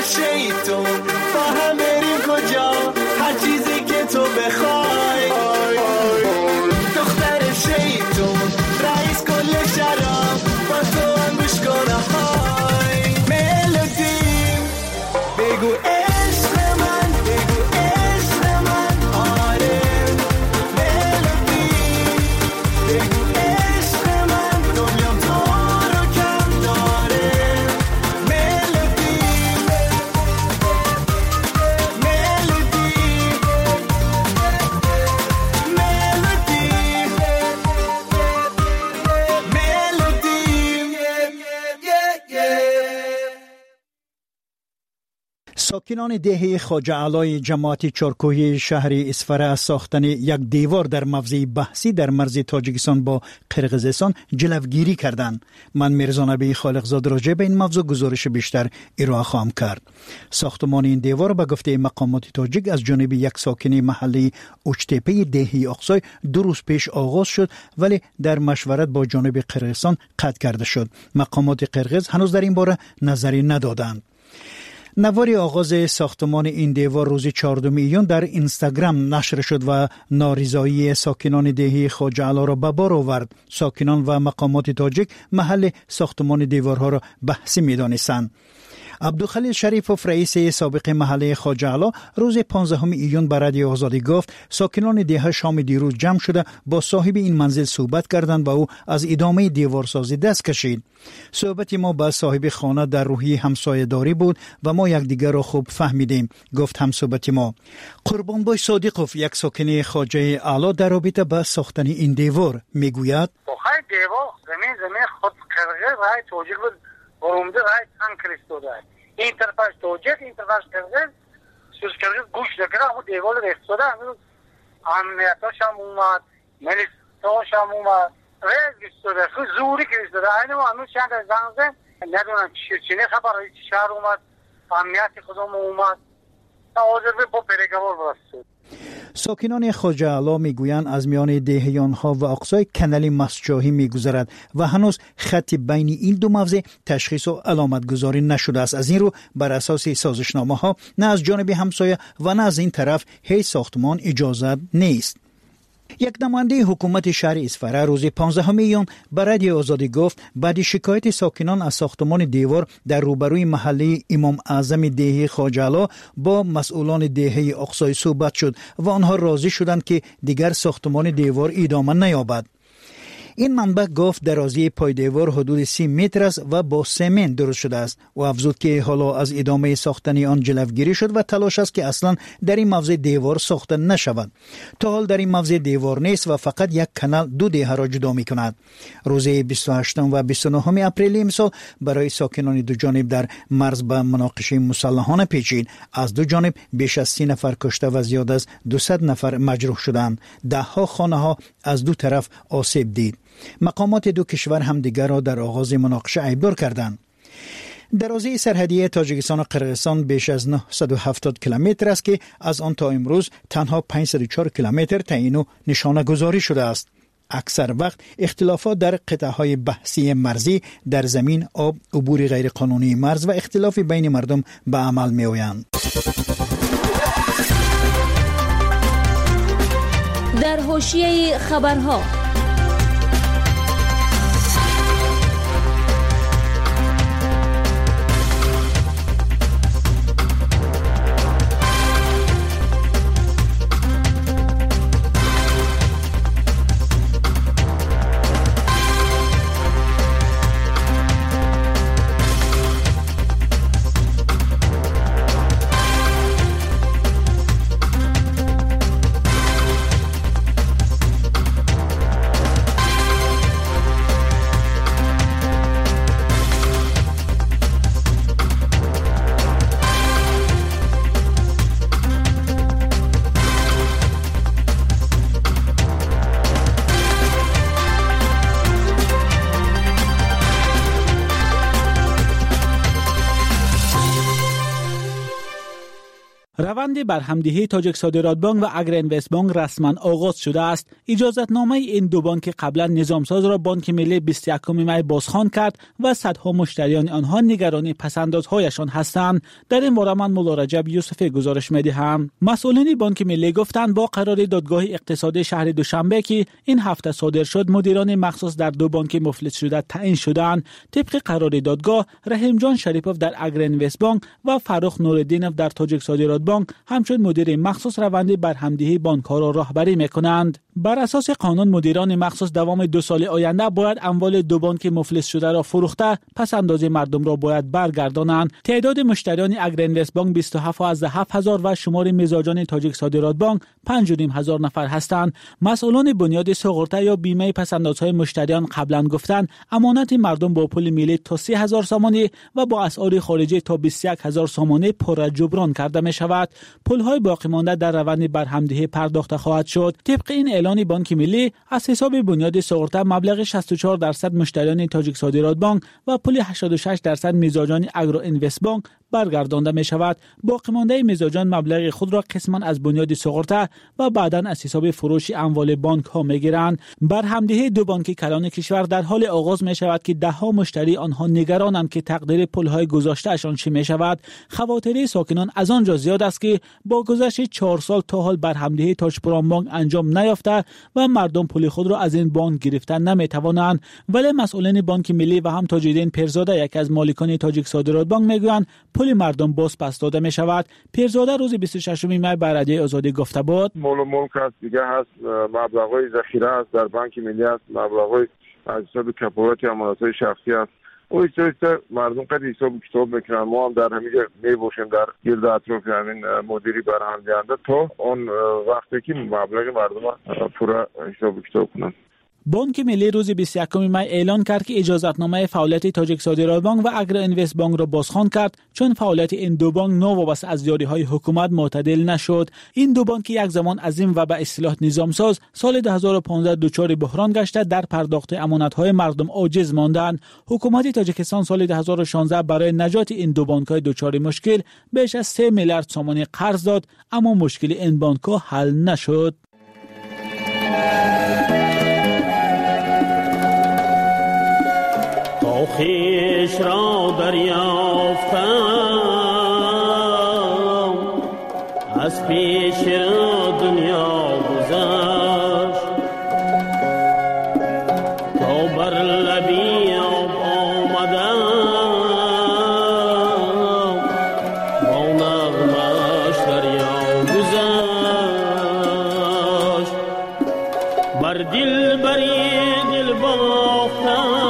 [SPEAKER 17] شیطون با هم بریم کجا هر چیزی که تو بخوای دختر شیطون رئیس کل شراب با تو هم گوش کنه های ملودی بگو عشق من بگو عشق من آره ملودی بگو عشق من دنیام تو رو کم داره ملودی ملودی
[SPEAKER 5] ساکنان دهه خواجه علای جماعت چارکوهی شهر اسفره از ساختن یک دیوار در موضع بحثی در مرز تاجیکستان با قرقیزستان جلوگیری کردند. من میرزا نبی خالقزاد راجع به این موضوع گزارش بیشتر ارائه خواهم کرد. ساختمان این دیوار به گفته مقامات تاجیک از جانب یک ساکن محلی اوچتپه دهه اقصای دو روز پیش آغاز شد ولی در مشورت با جانب قرقیزستان قطع کرده شد. مقامات قرقیز هنوز در این باره نظری ندادند. نوار آغاز ساختمان این دیوار روز چهاردهم ایون در اینستاگرام نشر شد و نارضایی ساکنان دهه خواجه علا را به بار آورد. ساکنان و مقامات تاجیک محل ساختمان دیوارها را بحثی می‌دانستند. عبدالخلیل شریفوف رئیس سابق محله خواجه علا روز پانزدهم ایون به رادیو آزادی گفت ساکنان دهه شام دیروز جمع شده با صاحب این منزل صحبت کردند و او از ادامه دیوارسازی دست کشید. صحبت ما با صاحب خانه در روحی همسایه‌داری بود و ما یکدیگر را خوب فهمیدیم. گفت همصحبت ما. قربانبای صادقوف یک ساکن خواجه علا در رابطه با ساختن این دیوار میگوید
[SPEAKER 18] خواهی دیوار زمین زمین خود قرقه رای توجیه بود برونده رای تن کریستو داره این طرفش توجیه این طرفش قرقه سوز قرقه گوش دکره همون دیوار رخصه ده امنیتاش هم اومد ملیستاش هم اومد ریز گشته ده خود زوری کریسته ده اینه ما هنوز چند از زنزه ندونم چینه خبر رئیس شهر اومد امنیتی خودم اومد تا حاضر به با پرگوار برست.
[SPEAKER 5] ساکنان خواجه علا میگویند از میان دهیان ها و اقصای کانال مسجاهی میگذرد و هنوز خط بین این دو موضع تشخیص و علامت گذاری نشده است. از این رو بر اساس سازشنامه ها نه از جانب همسایه و نه از این طرف هیچ ساختمان اجازه نیست. یک نماینده حکومت شهر اسفره روز پانزدهم ایون به رادیو آزادی گفت بعد شکایت ساکنان از ساختمان دیوار در روبروی محله امام اعظم دهه خواجه علا با مسئولان دهه اقصای صحبت شد و آنها راضی شدند که دیگر ساختمان دیوار ادامه نیابد. این منبع گفت درازی پای دیوار حدود سی متر است و با سمنت درست شده است و افزود که حالا از ادامه ساختن آن جلوگیری شد و تلاش است که اصلا در این موضع دیوار ساخته نشود. تا حال در این موضع دیوار نیست و فقط یک کانال دو دهه را جدا می کند. روز بیست و هشتم و بیست و نهم اپریل امسال برای ساکنان دو جانب در مرز به مناقشه مسلحانه پیچید. از دو جانب بیش از سی نفر کشته و زیاد از دویست نفر مجروح شدند. ده ها خانه ها از دو طرف آسیب دید. مقامات دو کشور همدیگر را در آغاز مناقشه عیبدار کردند. درازی سرحدی تاجیکستان و قرقیزستان بیش از نهصد و هفتاد کیلومتر است که از آن تا امروز تنها پانصد و چهار کیلومتر تعیین و نشانه گذاری شده است. اکثر وقت اختلافات در قطعه‌های بحثی مرزی در زمین، آب، عبور غیرقانونی مرز و اختلاف بین مردم به عمل می‌آیند.
[SPEAKER 3] در حاشیه خبرها
[SPEAKER 2] روند برهمدهی تاجیک صادرات بانک و اگرینوست بانک رسما آغاز شده است. اجازتنامه این دو بانک قبلا نظامساز را بانک ملی بیست و یکم می بازخوان کرد و صدها مشتریان آنها نگران پس‌اندازهایشان هستند. در این باره من مولا رجب یوسفی گزارش می‌دهم. مسئولین بانک ملی گفتند با قرار دادگاه اقتصادی شهر دوشنبه که این هفته صادر شد، مدیران مخصوص در دو بانک مفلس شده تعیین شدند. طبق قرار دادگاه، رحیم جان شریپوف در اگرینوست بانک و فروخ نورالدینوف در تاجیک صادرات بانک همچون مدیر مخصوص روند برهمدهی بانک‌ها را راهبری می‌کنند. بر اساس قانون مدیران مخصوص دوام دو سال آینده باید اموال دو بانک مفلس شده را فروخته پس اندازه مردم را باید برگردانند. تعداد مشتریان اگرینوست بانک بیست و هفت از هفت هزار و شمار مزاجان تاجیک صادرات بانک پنج و نیم هزار نفر هستند. مسئولان بنیاد سقراطه یا بیمه پس اندازهای مشتریان قبلا گفتند امانت مردم با پول ملی تا سی هزار سامانه و با اسعار خارجی تا بیست و یک هزار سامانه پر جبران کرده می شود. پول‌های باقی مانده در روند برهمدهی پرداخته خواهد شد. طبق این اعلان بانک ملی، از حساب بنیاد سقراطه مبلغ شصت و چهار درصد مشتریان تاجیک صادرات بانک و پول هشتاد و شش درصد مزاجان اگرو اینوست بانک برگردانده می شود. باقی مانده مزاجان مبلغ خود را قسما از بنیاد سقراطه و بعداً از حساب فروش اموال بانک ها می گیرند. برهمدهی دو بانک کلان کشور در حال آغاز می شود که ده ها مشتری آنها نگرانند که تقدیر پول‌های گذشته اشان چه می شود. خواطره ساکنان از آنجا زیاد است که با گذشت چهار سال تا حال برهمدهی تاجپوران بانک انجام نیافته و مردم پول خود را از این بانک گرفتن نمی توانند. ولی مسئولین بانک ملی و هم تاج‌الدین پیرزاده یک از مالکان تاجیک صادرات بانک میگویند پول مردم باز پس داده می شود. پیرزاده روز بیست و ششم می بر رادیوی آزادی گفته بود
[SPEAKER 19] مال و ملک است، دیگه هست، مبلغ‌های ذخیره است در بانک ملی است، مبلغ‌های از حساب کفارات امانت‌های شخصی است. او ایسته مردم قد حساب کتاب میکنن. ما هم در همین میباشیم در گرد اطراف همین مدیری برهمدهنده تا اون وقتی که مبلغ مردم پورا حساب کتاب کنن.
[SPEAKER 2] بانک ملی روز بیست و یکم می اعلان کرد که اجازتنامه فعالیت تاجیک صادرات بانک و اگرو اینوست بانک را بازخوان کرد چون فعالیت این دو بانک نوابسته از یاری‌های حکومت معتدل نشد. این دو بانک یک زمان عظیم و به اصطلاح نظامساز سال دو هزار و پانزده دچار بحران گشته در پرداخت امانت‌های مردم عاجز ماندند. حکومت تاجیکستان سال دو هزار و شانزده برای نجات این دو بانک‌های دچار مشکل بیش از سه میلیارد سامانه قرض داد، اما مشکل این بانک‌ها حل نشد.
[SPEAKER 17] خویش را دریافتم از پیش دنیا گذشت تا بر لبی آب آمدم با نغمش دریا گذشت بر دل بری دل باختم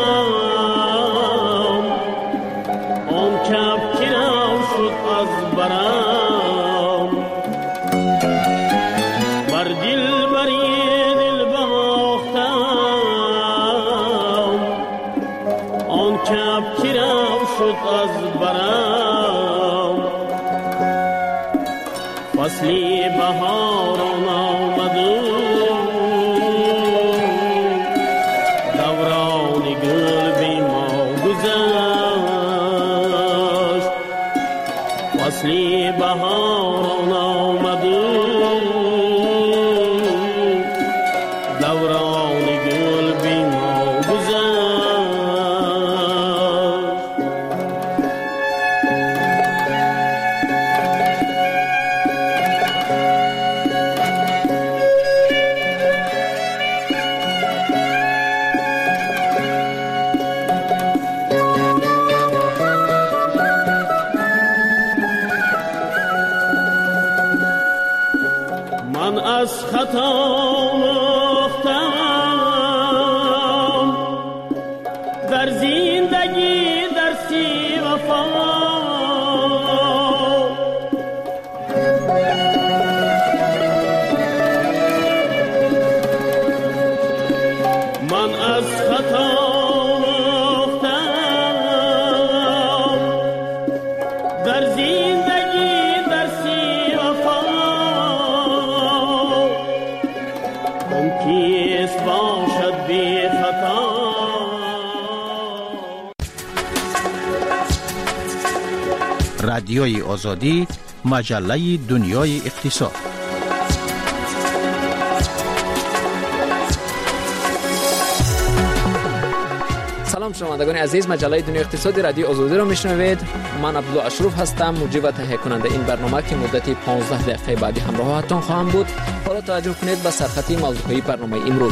[SPEAKER 17] فصلی بهاران آمد دوران گل بی ما گذشت فصلی بهاران آمد دوران گل بی ما گذشت. از خطا مختم در زندگی درسی وفا من از خطا مختم در زندگی درسی وفا کیس باشد بی خطا.
[SPEAKER 20] رادیوی آزادی مجله دنیای اقتصاد.
[SPEAKER 1] سلام شنوندگان عزیز، مجله دنیای اقتصادی رادیو آزادی را میشنوید. من عبدالله اشرف هستم، مجری و تهیه کننده این برنامه که مدت پانزده دقیقه بعدی همراهتان خواهم بود. حالا توجه کنید به سرخطی موضوعی برنامه امروز.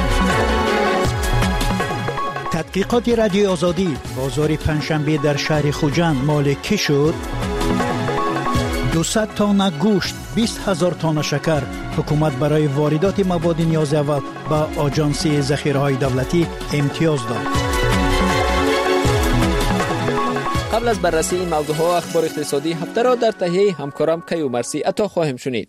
[SPEAKER 5] تحقیقات رادیو آزادی، بازار پنجشنبه در شهر خوجند مال کی شد؟ دویست تن گوشت، بیست هزار تن شکر. حکومت برای واردات مواد نیاز اول به آژانس ذخیره‌های دولتی امتیاز داد.
[SPEAKER 1] قبل از بررسی این موضوعها و اخبار اقتصادی هفته را در تهیه همکارم کیومرثی عطا خواهیم شنید.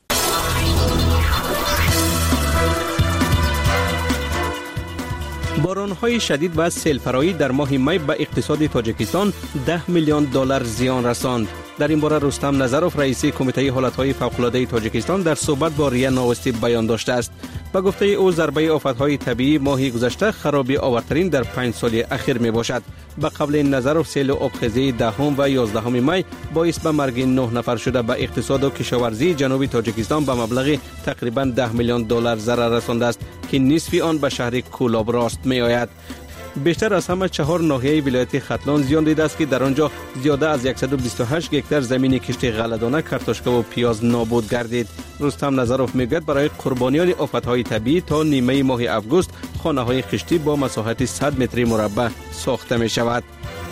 [SPEAKER 13] باران‌های شدید و سیل‌پرایی در ماه می به اقتصاد تاجیکستان ده میلیون دلار زیان رساند. در این باره رستم نظروف رئیس کمیته حالت‌های فوق‌العاده تاجیکستان در صحبت با ریا ناوستی بیان داشته است. به گفته او ضربه آفت‌های طبیعی ماه گذشته خرابی آورترین در پنج سال اخیر میباشد. به قبل نظروف سیل آبخیزی دهم و یازدهم می باعث به مرگ نه نفر شده به اقتصاد و کشاورزی جنوبی تاجیکستان به مبلغ تقریباً ده میلیون دلار ضرر رسانده است که نصف آن به شهر کولاب راست میآید. بیشتر از همه چهار ناحیه ولایت ختلان زیان دیده است که در آنجا زیاده از صد و بیست و هشت هکتار زمین کشت غله‌دانه، کارتوشکا و پیاز نابود گردید. رستم نظروف میگوید برای قربانیان آفت‌های طبیعی تا نیمه ماه اوگوست خانه‌های خشتی با مساحت صد متر مربع ساخته می شود.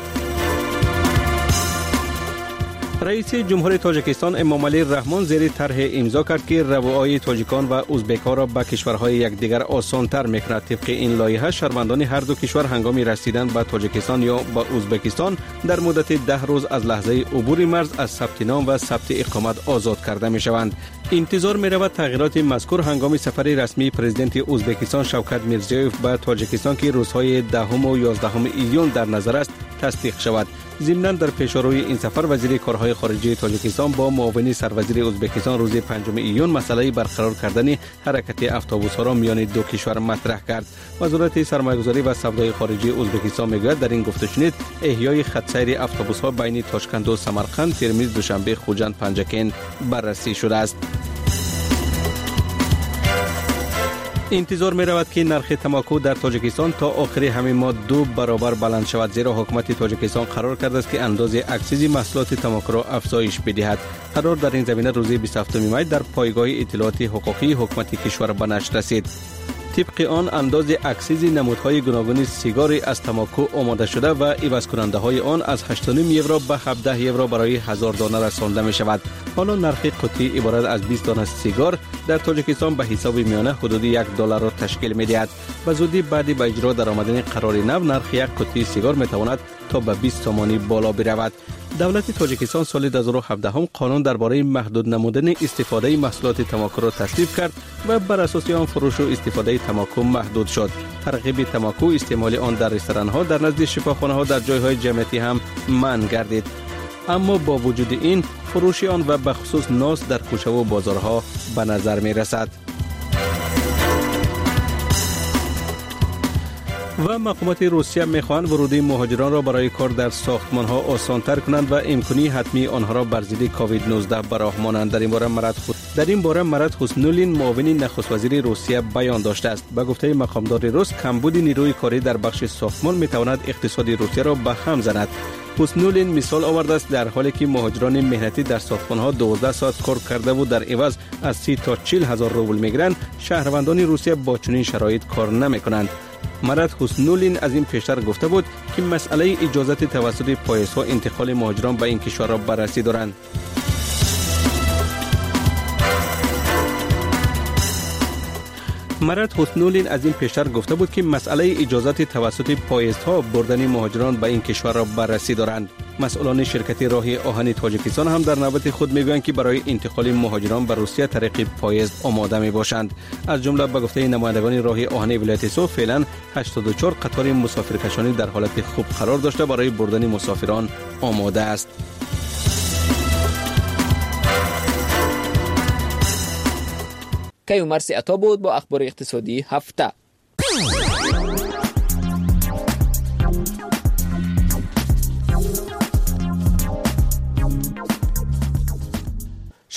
[SPEAKER 13] رئیس جمهور تاجیکستان امامعلی رحمان زیر طرح امضا کرد که روابط تاجیکان و ازبک‌ها را به کشورهای یکدیگر آسان‌تر می‌کند. طبق این لایحه شهروندان هر دو کشور هنگام رسیدن به تاجیکستان یا به ازبکستان در مدت ده روز از لحظه عبور مرز از ثبت نام و ثبت اقامت آزاد کرده می‌شوند. انتظار می‌رود تغییرات مذکور هنگام سفر رسمی پرزیدنت ازبکستان شوکت میرزیوف به تاجیکستان که روزهای دهم و یازدهم ایون در نظر است تصدیق شود. ضمناً در پیشروی این سفر وزیر کارهای خارجه تاجیکستان با معاون سروزیر ازبکستان روز پنجم ایون مسئله برقرار کردن حرکت اتوبوس‌ها را میان دو کشور مطرح کرد. وزارت سرمایه‌گذاری و سودای خارجه ازبکستان میگوید در این گفته شنید احیای خط سیر اتوبوس‌ها بین تاشکند و سمرقند، ترمیز، دوشنبه، خوجند، پنجکین بررسی شده است. انتظار می رود که نرخ تماکو در تاجیکستان تا آخر همین ماه دو برابر بلند شود، زیرا حکومت تاجیکستان قرار کرده است که اندازه اکسیز محصولات تماکو را افزایش بدهد. قرار در این زمینه روز بیست و هفتم می در پایگاه اطلاعات حقوقی حکومت کشور به نشر رسید. طبق آن اندازه اکسیز نمودهای گوناگون سیگار از تماکو آماده شده و عوض کننده های آن از هشت و نیم یورو به هفده یورو برای هزار دانه رسانده می شود. حالا نرخ قطعی عبارت از بیست دانه سیگار در تاجیکستان به حساب میانه حدود یک دلار را تشکیل می دهد. به زودی بعد به اجرا در آمدن قرار نو نرخ یک قطعی سیگار می تواند تا به بیست تومانی بالا برود. دولت تاجیکستان سال دو هزار و هفده هم قانون درباره محدود نمودن استفاده محصولات تماکو را تصویب کرد و بر اساس آن فروش و استفاده تماکو محدود شد. ترغیب تماکو، استعمال آن در رستوران‌ها، در نزد شفاخانه‌ها، در جای‌های جمعیتی هم منع گردید. اما با وجود این فروش آن و به خصوص ناس در کوچه و بازارها به نظر می‌رسد. و مقامات روسیه می‌خواهند ورود مهاجران را برای کار در ساختمان‌ها آسان‌تر کنند و امکانی حتمی آنها را بر ضد کووید نوزده براهمانند. در این باره مراد خود در این باره مراد حسنولین معاون نخست وزیر روسیه بیان داشته است. به گفته مقامدار روس کمبود نیروی کاری در بخش ساختمان می‌تواند اقتصاد روسیه را به هم زند. حسنولین مثال آورده است در حالی که مهاجران مهنتی در ساختمان‌ها دوازده ساعت کار کرده و در عوض از سی تا چهل هزار روبل می‌گیرند، شهروندان روسیه با چنین شرایط کار نمی‌کنند. مراد حسنولین از این پیشتر گفته بود که مسئله اجازت توسط پایزها انتقال مهاجران به این کشور را بررسی دارند. مراد حسنولین از این پیشتر گفته بود که مسئله اجازت توسط پایزها بردن مهاجران به این کشور را بررسی دارند. مسئولان شرکت راه آهن تاجیکستان هم در نوبت خود میگویند که برای انتقال مهاجران به روسیه طریق پایزد آماده می باشند. از جمله به گفته نمایندگان راه آهن ولایت سو فعلا هشتاد و چهار قطار مسافرکشانی در حالت خوب قرار داشته برای بردن مسافران آماده است.
[SPEAKER 1] کیومرثی عطا بود با اخبار اقتصادی هفته.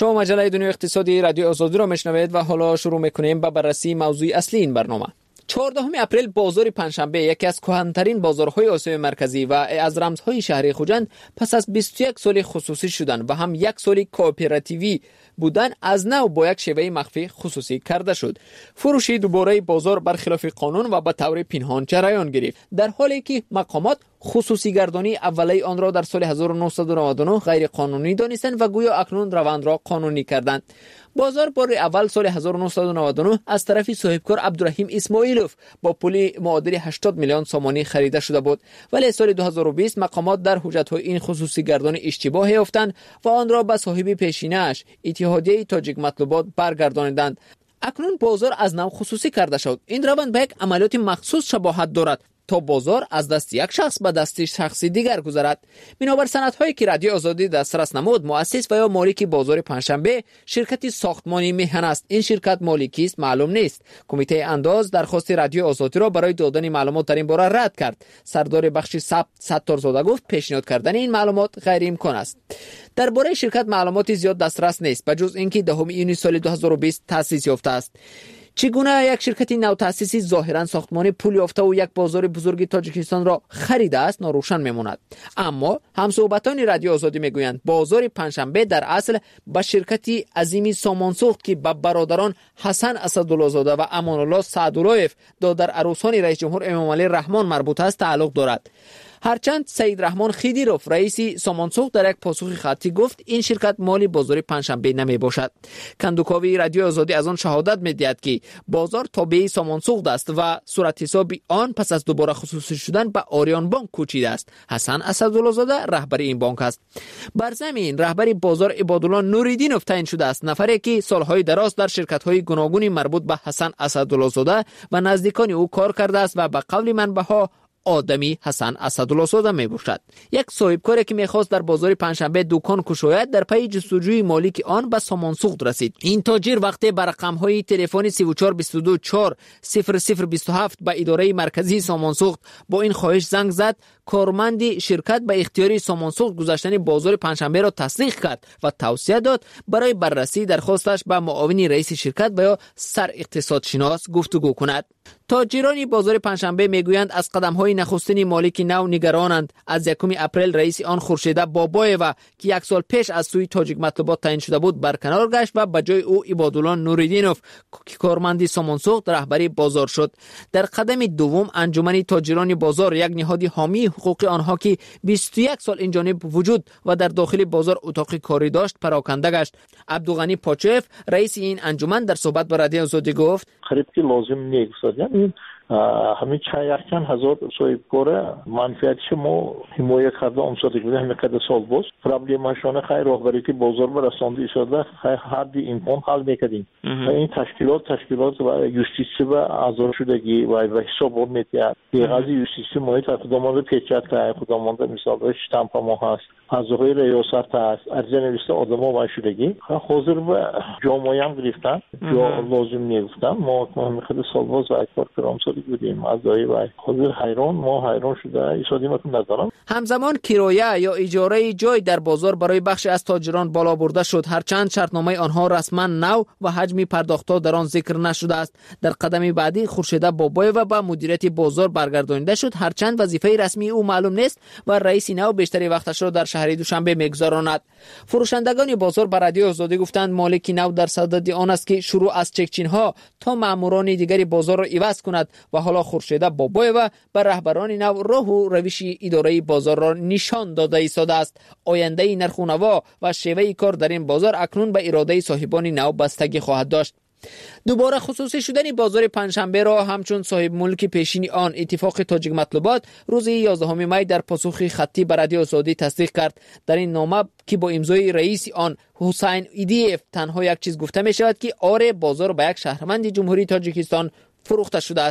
[SPEAKER 1] شما مجله دنیای اقتصادی رادیو آزادی را میشنوید و حالا شروع میکنیم با بررسی موضوع اصلی این برنامه. چهاردهم اپریل بازار پنجشنبه یکی از کهن‌ترین بازارهای آسیای مرکزی و از رمزهای شهری خوجند پس از بیست و یک سال خصوصی شدن و هم یک سال کوآپراتیوی بودن از نو با یک شیوه مخفی خصوصی کرده شد. فروش دوباره بازار برخلاف قانون و به طور پنهان جریان گرفت، در حالی که مقامات خصوصی گردانی اولی آن را در سال هزار و نهصد و نود و نه غیر قانونی دانستند و گویا اکنون روند را قانونی کردند. بازار بار اول سال هزار و نهصد و نود و نه از طرف صاحبکار عبدالرحیم اسماعیلوف با پول معادل هشتاد میلیون سومانی خریده شده بود، ولی سال دو هزار و بیست مقامات در حجت‌های این خصوصی گردانی اشتباه یافتند و آن را به صاحب پیشینه‌اش اتحادیه تاجیک مطلوبات برگردانیدند. اکنون بازار از نو خصوصی کرده شد. این روند به یک عملیات مخصوص شباهت دارد تا بازار از دست یک شخص به دست شخصی دیگر گذرد. بنابر سندهایی که رادیو آزادی دسترس نمود، مؤسس و یا مالک بازار پنجشنبه شرکتی ساختمانی میهن است. این شرکت مالکی است معلوم نیست. کمیته انداز درخواست رادیو آزادی را برای دادن معلومات در این باره رد کرد. سردار بخش ثبت ستارزاده گفت پیشنهاد کردن این معلومات غیر امکان است. درباره شرکت معلوماتی زیاد دسترس نیست بجز اینکه دهم ایونی سال دو هزار و بیست تأسیس یافته است. چگونه یک شرکت نوتأسیسی ظاهرا ساختمان پول یافته و یک بازار بزرگ تاجیکستان را خریده است ناروشن میماند. اما همصحبتان رادیو آزادی میگویند بازار پنجشنبه در اصل به شرکتی عظیمی سامانساخت که به برادران حسن اسدالله زاده و امان الله سعداللهیف دادر عروسان رئیس جمهور امام علی رحمان مربوط است تعلق دارد. هرچند سید رحمان خیدیروف رئیس سامانساخت در یک پاسخ خطی گفت این شرکت مالی بازار پنجشنبه نمی باشد. کندوکاوی رادیو آزادی از آن شهادت می‌دهد که بازار تابع سامانساخت است و صورت حساب آن پس از دوباره خصوصی شدن به آریان بانک کوچیده است. حسن اسدالله زاده رهبر این بانک است. بر زمین رهبر بازار عبادالله نوریدینوف تعیین شده است، نفری که سالهای دراز در شرکت‌های گوناگونی مربوط به حسن اسدالله زاده و نزدیکان او کار کرده است و به قول منبع‌ها آدمی حسن اسدالله زاده می باشد. یک صاحبکاری که میخواست در بازار پنجشنبه دکان گشاید در پی جستجوی مالک آن به سامانساخت رسید. این تاجر وقتی بر رقم‌های تلفن سه و چهار بیست و دو چهار صفر صفر بیست و هفت به اداره مرکزی سامانساخت با این خواهش زنگ زد، کارمند شرکت به اختیاری سامانساخت گذاشتن بازار پنجشنبه را تصدیق کرد و توصیه داد برای بررسی درخواستش به معاون رئیس شرکت و یا سر اقتصادشناس گفتگو کند. تاجران بازار پنجشنبه میگویند از قدم‌های نخستین مالک نو نگرانند. از یکم اپریل رئیس آن خورشیده بابایو که یک سال پیش از سوی تاجیک مطلوبات تعیین شده بود برکنار گشت و به جای او عبادالله نوریدینوف که کارمند سامانساخت رهبری بازار شد. در قدم دوم انجمن تاجران بازار، یک نهاد حامی حقوق آنها که بیست و یک سال این جانب وجود و در داخل بازار اتاق کاری داشت، پراکنده گشت. عبدالغنی پاچف رئیس این انجمن در صحبت با رادیو آزادی گفت
[SPEAKER 21] خرید که لازم نیست. یعنی همین چند چند هزار صاحبکار منفعتش ما حمایت کرده امسال دیگه همین قدر سال باز پرابلمشون خیر راهبری که بازار برسانده شده حد امکان حل میکردیم. این تشکیلات تشکیلات و یوستیسی و آزار شدگی و حساب میتیاد قضیه یوستیسی ما تقدمات پیچت که خودمون مثال شتامپ ما هست حضور ریاست هست ارزش نوشته آدما و شدگی حاضر و جامعه هم گرفتن یا لازم نیفتن. ما ما خیلی سال باز و اکبر کرام سالی بودیم از دایی و حاضر حیران ما حیران شده ایشادی مکن ندارم.
[SPEAKER 1] همزمان کرایه یا اجاره جای در بازار برای بخش از تاجران بالا برده شد، هرچند شرطنامه آنها رسما نو و حجم پرداختها در آن ذکر نشده است. در قدم بعدی خورشیده بابایو و با مدیریت بازار برگردانیده شد، هرچند وظیفه رسمی او معلوم نیست و رئیس نو بیشتری وقتش را در شهر دوشنبه میگذراند. فروشندگان بازار به رادیو آزادی گفتند مالک نو در صدد آن است که شروع از چکچین ها تا ماموران دیگری بازار را عوض کند و حالا خورشیده بابایو به رهبران نو راه و روش اداره بازار را نشان داده ایستاده است. آینده نرخ و نوا و شیوه کار در این بازار اکنون به اراده صاحبان نو بستگی خواهد داشت. دوباره خصوصی شدن بازار پنجشنبه را همچون صاحب ملک پیشین آن اتفاق تاجیک مطلوبات روز یازدهم می در پاسخ خطی به رادیو آزادی تصدیق کرد. در این نامه که با امضای رئیس آن حسین ایدیف تنها یک چیز گفته می شود که آره بازار به یک شهروند جمهوری تاجیکستان فروخته شده است.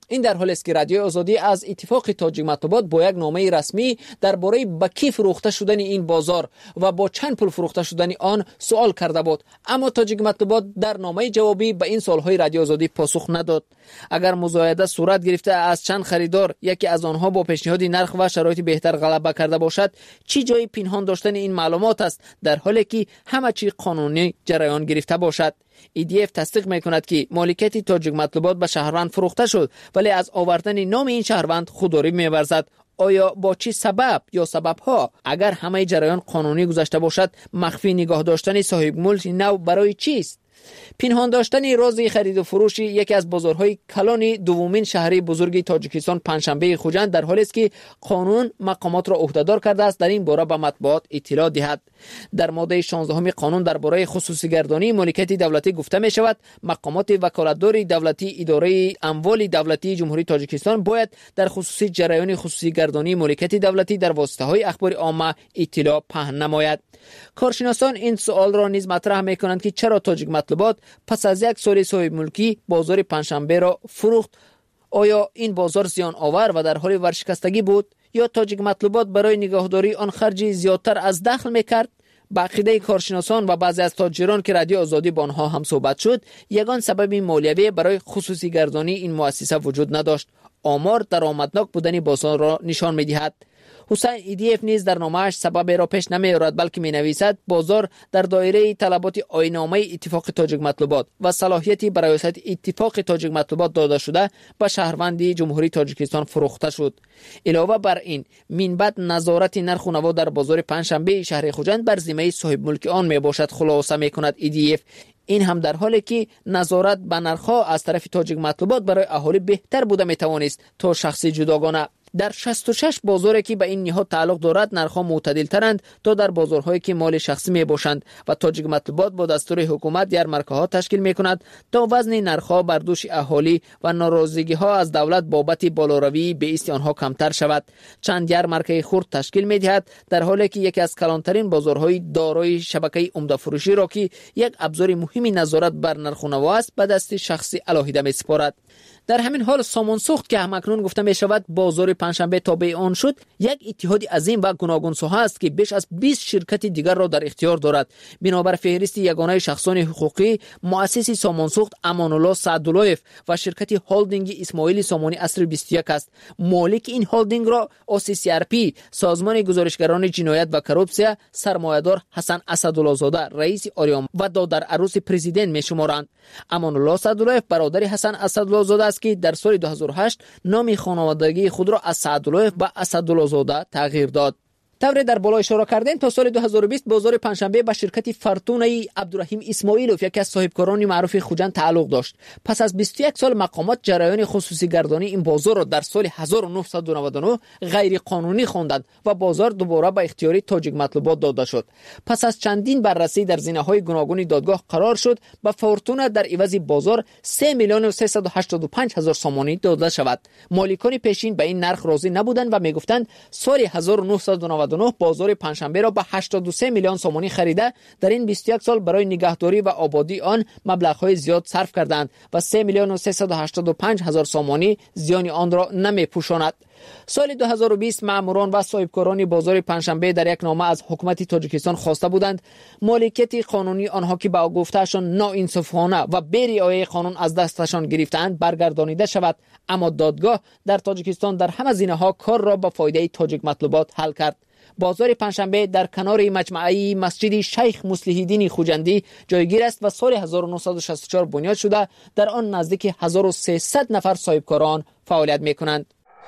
[SPEAKER 1] این در حالی است که رادیو آزادی از اتفاق تاجیک مطبوعات با یک نامه رسمی درباره به کی فروخته شدن این بازار و با چند پول فروخته شدن آن سوال کرده بود، اما تاجیک مطبوعات در نامه جوابی به این سوالهای رادیو آزادی پاسخ نداد. اگر مزایده صورت گرفته از چند خریدار یکی از آنها با پیشنهاد نرخ و شرایط بهتر غلبه کرده باشد، چی جای پنهان داشتن این معلومات است در حالی که همه چی قانونی جریان گرفته باشد؟ ای دی اف تصدیق میکند که مالکیت تاجیک مطبوعات به شهروند فروخته شد، ولی از آوردن نام این شهروند خودداری می‌ورزد. آیا با چه سبب یا سبب‌ها؟ اگر همه جریان قانونی گذشته باشد، مخفی نگاه داشتن صاحب ملک نو برای چیست؟ پنهان داشتن راز خرید و فروش یکی از بازارهای کلان دومین شهری بزرگ تاجیکستان پنجشنبه خوجند در حالی است که قانون مقامات را عهدهدار کرده است در این باره به مطبوعات اطلاع دهد. در ماده شانزده قانون درباره خصوصی گردانی مالکیت دولتی گفته می شود مقامات وکالتدار دولتی اداره اموال دولتی جمهوری تاجیکستان باید در خصوصی جریان خصوصی گردانی مالکیت دولتی در واسطه های اخبار عامه اطلاع پهن نماید. کارشناسان این سوال را نیز مطرح می کنند که چرا تاجیک مطبوعات پس از یک سال صاحب ملکی بازار پنجشنبه را فروخت؟ آیا این بازار زیان آور و در حال ورشکستگی بود یا تاجیک مطبوعات برای نگهداری آن خرج زیادتر از دخل میکرد؟ به عقیده کارشناسان و بعضی از تاجران که رادیو آزادی با آنها هم صحبت شد، یگان سبب مالیوی برای خصوصی گردانی این مؤسسه وجود نداشت. آمار درآمدناک بودن بازار را نشان می‌دهد. حسین ای دی اف نیز در نامه‌اش سبب را پیش نمی‌آورد، بلکه می‌نویسد بازار در دایره طلبات آیین‌نامه اتفاق تاجیک مطبوعات و صلاحیتی برای ریاست اتفاق تاجیک مطبوعات داده شده به شهروندی جمهوری تاجیکستان فروخته شد. علاوه بر این، منبت نظارت نرخ و نما در بازار پنجشنبه شهر خوجند بر ذمه صاحب ملک آن میباشد، خلاصه می‌کند ای دی اف. این هم در حالی که نظارت به نرخ‌ها از طرف تاجیک مطبوعات برای اهالی بهتر بوده میتوانست تا شخصی جداگانه. در شصت و شش بازاری که به این نهاد تعلق دارد نرخ‌ها معتدل ترند تا در بازارهایی که مال شخصی می باشند و تاجیک مطبوعات با دستور حکومت یرمرکه‌ها تشکیل می‌کند تا وزن نرخ‌ها بر دوش اهالی و ناراضگی‌ها از دولت بابت بالاروی به ایست آنها کمتر شود. چند یرمرکه خرد تشکیل می‌دهد در حالی که یکی از کلانترین بازارهای دارای شبکه عمده فروشی را که یک ابزار مهمی نظارت بر نرخ و نما است به دست شخصی علاهیده می‌سپارد. در همین حال سامان سوخت که همکنون گفته می شود بازار پنجشنبه تابع آن شد، یک اتحاد عظیم و گوناگون ساحه است که بیش از بیست شرکت دیگر را در اختیار دارد. بنابر فهرست یگانه شخصان حقوقی، مؤسس سامان سوخت امان الله سعداللهیف و شرکت هولدینگ اسماعیل سامانی عصر بیست و یک است. مالک این هولدینگ را او سی سی آر پی، سازمان گزارشگران جنایت و کروپسیا، سرمایه‌دار حسن اسدالله زاده رئیس آریام و دادر عروس پرزیدنت می شمارند. امان الله سعداللهیف برادر حسن اسدالله زاده است که در سال دو هزار و هشت نام خانوادگی خود را از سعداللهیف به اسدالله زاده تغییر داد. طوری در بالا اشاره کردیم تا سال دو هزار و بیست بازار پنجشنبه به شرکت فرتونه عبدالرحیم اسماعیلوف یکی از صاحبکاران معروف خوجند تعلق داشت. پس از بیست و یک سال مقامات جریان خصوصی گردانی این بازار را در سال هزار و نهصد و نود و نه غیر قانونی خواندند و بازار دوباره به اختیار تاجیک مطبوعات داده شد. پس از چندین بررسی در زینه‌های گوناگون دادگاه قرار شد به فرتونه در عوض بازار سه میلیون و سیصد و هشتاد و پنج هزار سامانی داده شود. مالکان پیشین به این نرخ راضی نبودند و میگفتند سال هزار و نهصد و نود و نه بازار پنجشنبه را به هشتاد و سه میلیون سامانی خریده در این بیست و یک سال برای نگهداری و آبادی آن مبلغ‌های زیاد صرف کردند و سه میلیون و سیصد و هشتاد و پنج هزار سامانی زیان آن را نمی‌پوشاند. سال دو هزار و بیست ماموران و صاحبکاران بازار پنجشنبه در یک نامه از حکومت تاجیکستان خواسته بودند مالکیت قانونی آنها که با گفتهشان ناانصافانه و بی‌رعایت قانون از دستشان گرفتند برگردانیده شود، اما دادگاه در تاجیکستان در همه زینه‌ها کار را به فایده تاجیک مطلوبات حل کرد. بازار پنجشنبه در کنار مجمعی مسجد شیخ مصلح‌الدین خوجندی جایگیر است و سال هزار و نهصد و شصت و چهار بنیاد شده. در آن نزدیک هزار و سیصد نفر صاحبکاران فعالیت می‌کنند.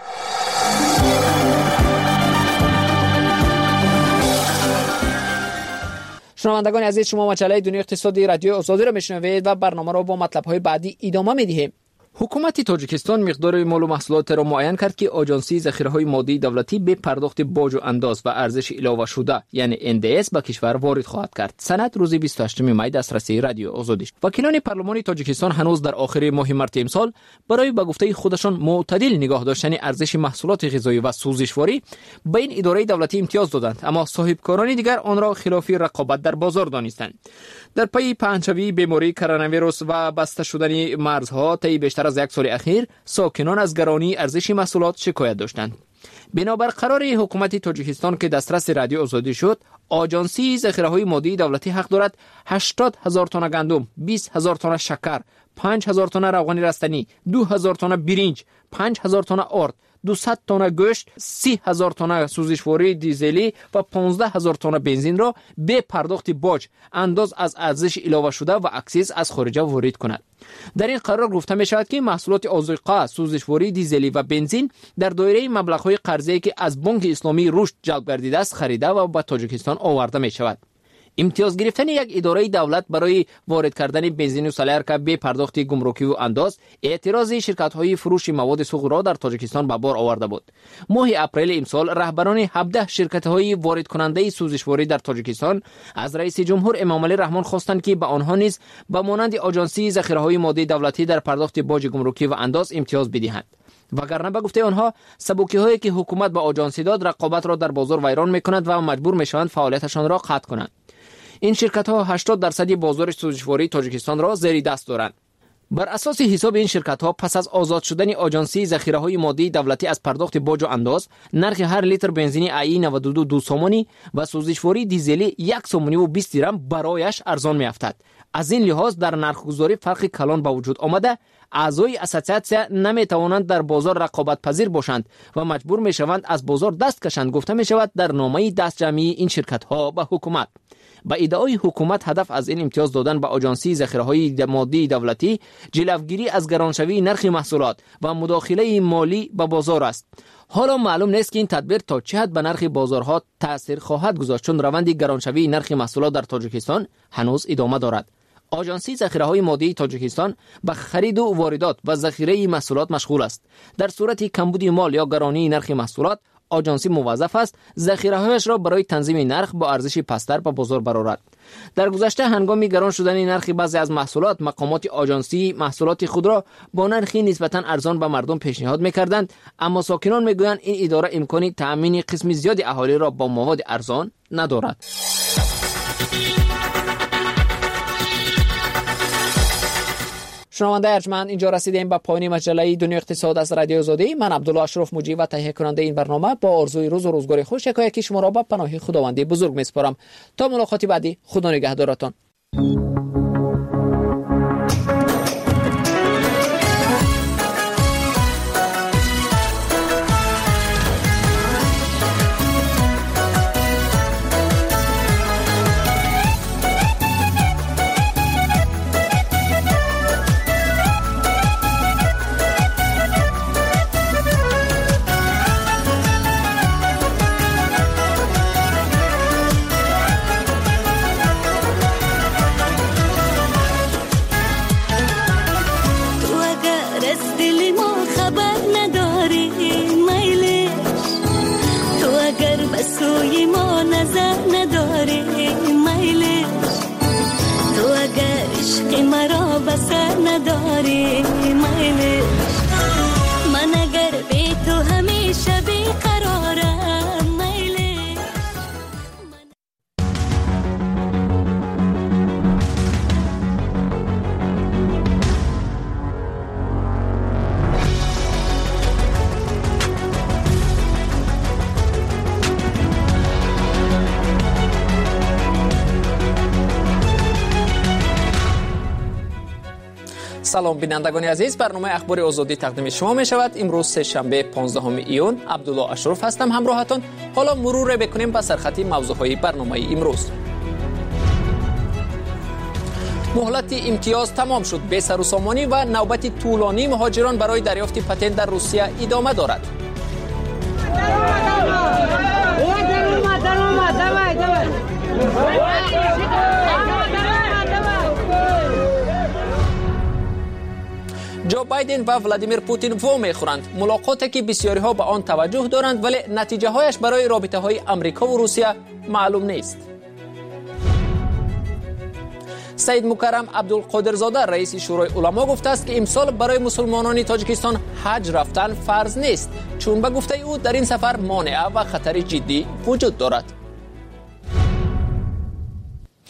[SPEAKER 1] شنوندگان عزیز، شما مجله دنیای اقتصادی رادیو آزادی را میشنوید و برنامه را با مطلب‌های بعدی ادامه می‌دهیم. حکومت تاجیکستان مقدار مال و محصولات را معین کرد که آژانسی ذخیره‌های مادی دولتی به پرداخت باج و انداز و ارزش علاوه شده یعنی ان دی اس به کشور وارد خواهد کرد. سند روز بیست و هشتم می دسترسی رادیو آزادی. وکیلان پارلمان تاجیکستان هنوز در آخر ماه مارس امسال برای به گفته خودشان معتدل نگاه داشتن ارزش محصولات غذایی و سوزشواری به این اداره دولتی امتیاز دادند، اما صاحبکاران دیگر آن را خلاف رقابت در بازار دانستند. در پی پهنشوی بیماری کرونا ویروس و بسته شدن مرزها طی بیشتر بیشتر از یک سال اخیر ساکنان از گرانی ارزش محصولات شکایت داشتند. بنابر قرار حکومت تاجیکستان که دسترس رادیو آزادی شد، آژانسی ذخیره‌های مادی دولتی حق دارد هشتاد هزار تن گندم، بیست هزار تن شکر، پنج هزار تن روغن رستنی، دو هزار تن برنج، پنج هزار تن آرد، دویست تن گوشت، سی هزار تن سوزشواری دیزلی و پانزده هزار تن بنزین را به پرداخت باج انداز از ارزش اضافه شده و اکسیز از خارج وارد کند. در این قرار گفته می شود که محصولات آذوقه، سوزشواری دیزلی و بنزین در دایره مبلغ‌های قرضه‌ای که از بانک اسلامی رشد جلب گردیده است خریده و به تاجیکستان آورده می شود. امتیاز گرفتن یک اداره دولت برای وارد کردن بنزین و سالر به پرداخت گمرکی و انداز اعتراض شرکت‌های فروش مواد سوخت را در تاجیکستان به بار آورده بود. ماه اپریل امسال رهبران هفده شرکت‌های وارد کننده سوزشواری در تاجیکستان از رئیس جمهور امامعلی رحمان خواستند که به آنها نیز به مانند آژانسی ذخیره‌های مادی دولتی در پرداخت باج گمرکی و انداز امتیاز بدهند. وگرنه به گفته آنها سبوکی هایی که حکومت به آژانسی داد رقابت را در بازار ویران می‌کند و مجبور می‌شوند فعالیتشان را قطع کنند. این شرکت ها هشتاد درصد بازار سوزشواری تاجیکستان را زیر دست دارند. بر اساس حساب این شرکت ها پس از آزاد شدن آژانسی ذخیره های مادی دولتی از پرداخت باج و انداز، نرخ هر لیتر بنزین ای نود و دو دو سومانی و سوزشواری دیزلی یک سومانی و بیست درم برایش ارزان می افتد. از این لحاظ در نرخگذاری فرق کلان به وجود آمده، اعضای اسوسیاسیون نمی توانند در بازار رقابت پذیر باشند و مجبور می شوند از بازار دست کشند، گفته می شود در نامه دست جمعی این شرکت ها به حکومت. با ادعای حکومت هدف از این امتیاز دادن به آژانسی ذخیره‌های مادی دولتی جلوگیری از گرانشوی نرخ محصولات و مداخله مالی به بازار است. حالا معلوم نیست که این تدبیر تا چه حد به نرخ بازارها تاثیر خواهد گذاشت، چون روند گرانشوی نرخ محصولات در تاجیکستان هنوز ادامه دارد. آژانسی ذخیره‌های مادی تاجیکستان به خرید و واردات و ذخیره محصولات مشغول است. در صورت کمبود مال یا گرانی نرخ محصولات، آژانسی موظف است ذخیره‌هایش را برای تنظیم نرخ با ارزش پستر به بازار برآورد. در گذشته هنگام گران شدن نرخ بعضی از محصولات، مقامات آژانسی محصولات خود را با نرخی نسبتاً ارزان به مردم پیشنهاد می‌کردند، اما ساکنان می‌گویند این اداره امکانی تأمین قسم زیادی اهالی را با مواد ارزان ندارد. شنونده ارجمند، اینجا رسیدیم به پایان مجله دنیا اقتصاد از رادیو آزادی. من عبدالله اشرف مجری و تهیه کننده این برنامه با آرزوی روز و روزگار خوش یکایکی شما را به پناه خداوند بزرگ میسپارم. تا ملاقات بعدی، خدا نگهدارتان. سلام بینندگان عزیز، برنامه اخبار آزادی تقدیم شما می شود. امروز سه شنبه پانزدهم ایون، عبدالله اشرف هستم همراهتان. حالا مرور بکنیم به سرخط موضوعهای برنامه امروز. مهلت امتیاز تمام شد. به سر و سامانی و نوبت طولانی مهاجران برای دریافت پتنت در روسیه ادامه دارد. جو بایدن و ولادیمیر پوتین وام میخورند. ملاقاتی که بسیاری ها به آن توجه دارند، ولی نتیجه هایش برای رابطه های امریکا و روسیه معلوم نیست. سید مکرم عبدالقادرزاده رئیس شورای علما گفته است که امسال برای مسلمانان تاجیکستان حج رفتن فرض نیست، چون به گفته او در این سفر مانع و خطر جدی وجود دارد.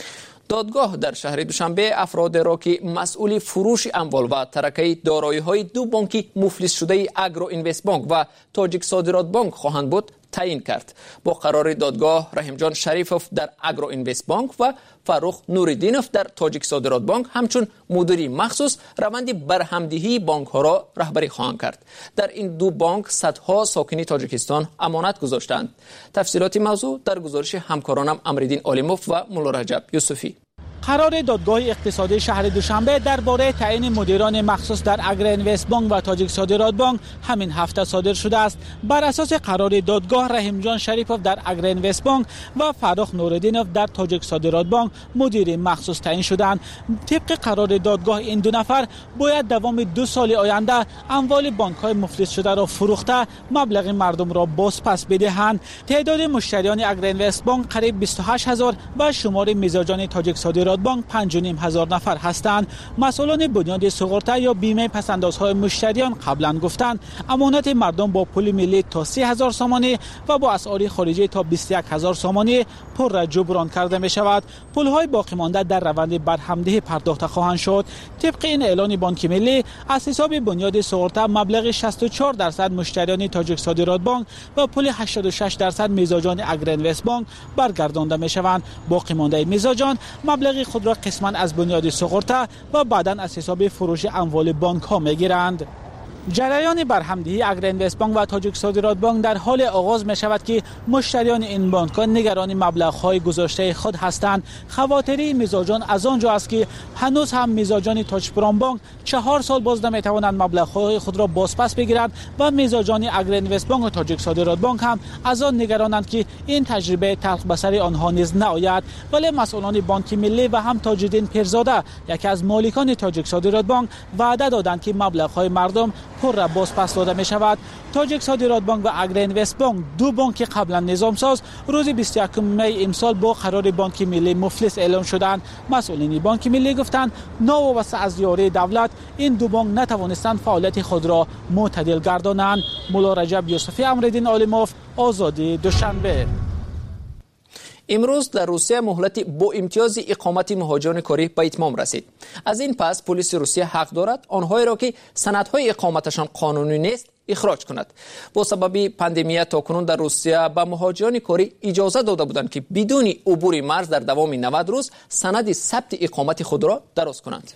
[SPEAKER 1] دادگاه در شهر دوشنبه افراد را که مسئول فروش اموال و ترکه دارایی‌های دو بانک مفلس شده اگرو اینوست بانک و تاجیک صادرات بانک خواهند بود تعیین کرد. با قرار دادگاه رحیم شریفوف در اگرو اینوست بانک و فاروق نوریدینوف در تاجیک صادرات بانک همچون مدیری مخصوص روند برهمدهی بانک ها را رهبری خواهند کرد. در این دو بانک صدها ساکنی تاجیکستان امانت گذاشتند. تفصیلات موضوع در گزارش همکارانم امریدین آلیموف و مولا رجب یوسفی.
[SPEAKER 2] قرار دادگاه اقتصادی شهر دوشنبه درباره تعیین مدیران مخصوص در اگرو اینوست بانک و تاجیک صادرات بانک همین هفته صادر شده است. بر اساس قرار دادگاه رحیم جان شریفوف در اگرو اینوست بانک و فاروق نوریدینوف در تاجیک صادرات بانک مدیر مخصوص تعیین شدند. طبق قرار دادگاه این دو نفر باید دوام دو سال آینده اموال بانک‌های مفلس شده را فروخته مبلغ مردم را بازپس بدهند. تعداد مشتریان اگرو اینوست بانک قریب بیست و هشت هزار و شمار مزاجان تاجیک صادرات بانک پنج و نیم هزار نفر هستند. مسئولان بنیاد سقراطه یا بیمه پسندازهای مشتریان قبلا گفتند امانت مردم با پول ملی تا سی هزار سامانه و با اسعار خارجی تا بیست و یک هزار سامانه پر را جبران کرده می شود. پولهای باقی مانده در روند برهمدهی پرداخته خواهند شد. طبق این اعلان بانک ملی از حساب بنیاد سقراطه مبلغ شصت و چهار درصد مشتریان تاجیک صادرات بانک و پول هشتاد و شش درصد مزاجان اگرو اینوست بانک برگردانده می شوند. باقی مانده مزاجان مبلغ خود را قسما از بنیاد سقراطه و بعدا از حساب فروش اموال بانک ها می گیرند. جریان برهمدهی اگرو اینوست بانک و تاجیک صادرات بانک در حال آغاز می شود که مشتریان این بانک ها نگران مبلغ های گذاشته خود هستند. خواطری مزاجان از آنجا است که هنوز هم مزاجان تاجپرام بانک چهار سال باز نمی توانند مبلغ های خود را بازپس بگیرند و مزاجان اگرو اینوست بانک و تاجیک صادرات بانک هم از آن نگرانند که این تجربه تلخ به سر آنها نیز نآید. ولی مسئولان بانک ملی و هم تاج‌الدین پیرزاده یکی از مالکان تاجیک صادرات بانک وعده دادند که مبلغ های مردم پر را بازپس داده می شود. تاجیک صادرات بانک و اگرو اینوست بانک دو بانک قبلا نظام ساز روز بیست و یکم می امسال با قرار بانک ملی مفلس اعلام شدند. مسئولین بانک ملی گفتند ناوابسته از یاری دولت این دو بانک نتوانستند فعالیت خود را معتدل گردانند. مولا رجب یوسفی، امریدین آلیموف، آزادی دوشنبه.
[SPEAKER 1] امروز در روسیه مهلت با امتیاز اقامت مهاجران کاری به اتمام رسید. از این پس پلیس روسیه حق دارد آنهایی را که سندهای اقامتشان قانونی نیست اخراج کند. با سبب پاندمی تاکنون در روسیه به مهاجران کاری اجازه داده بودند که بدون عبور مرز در دوام نود روز سند ثبت اقامت خود را درست کنند.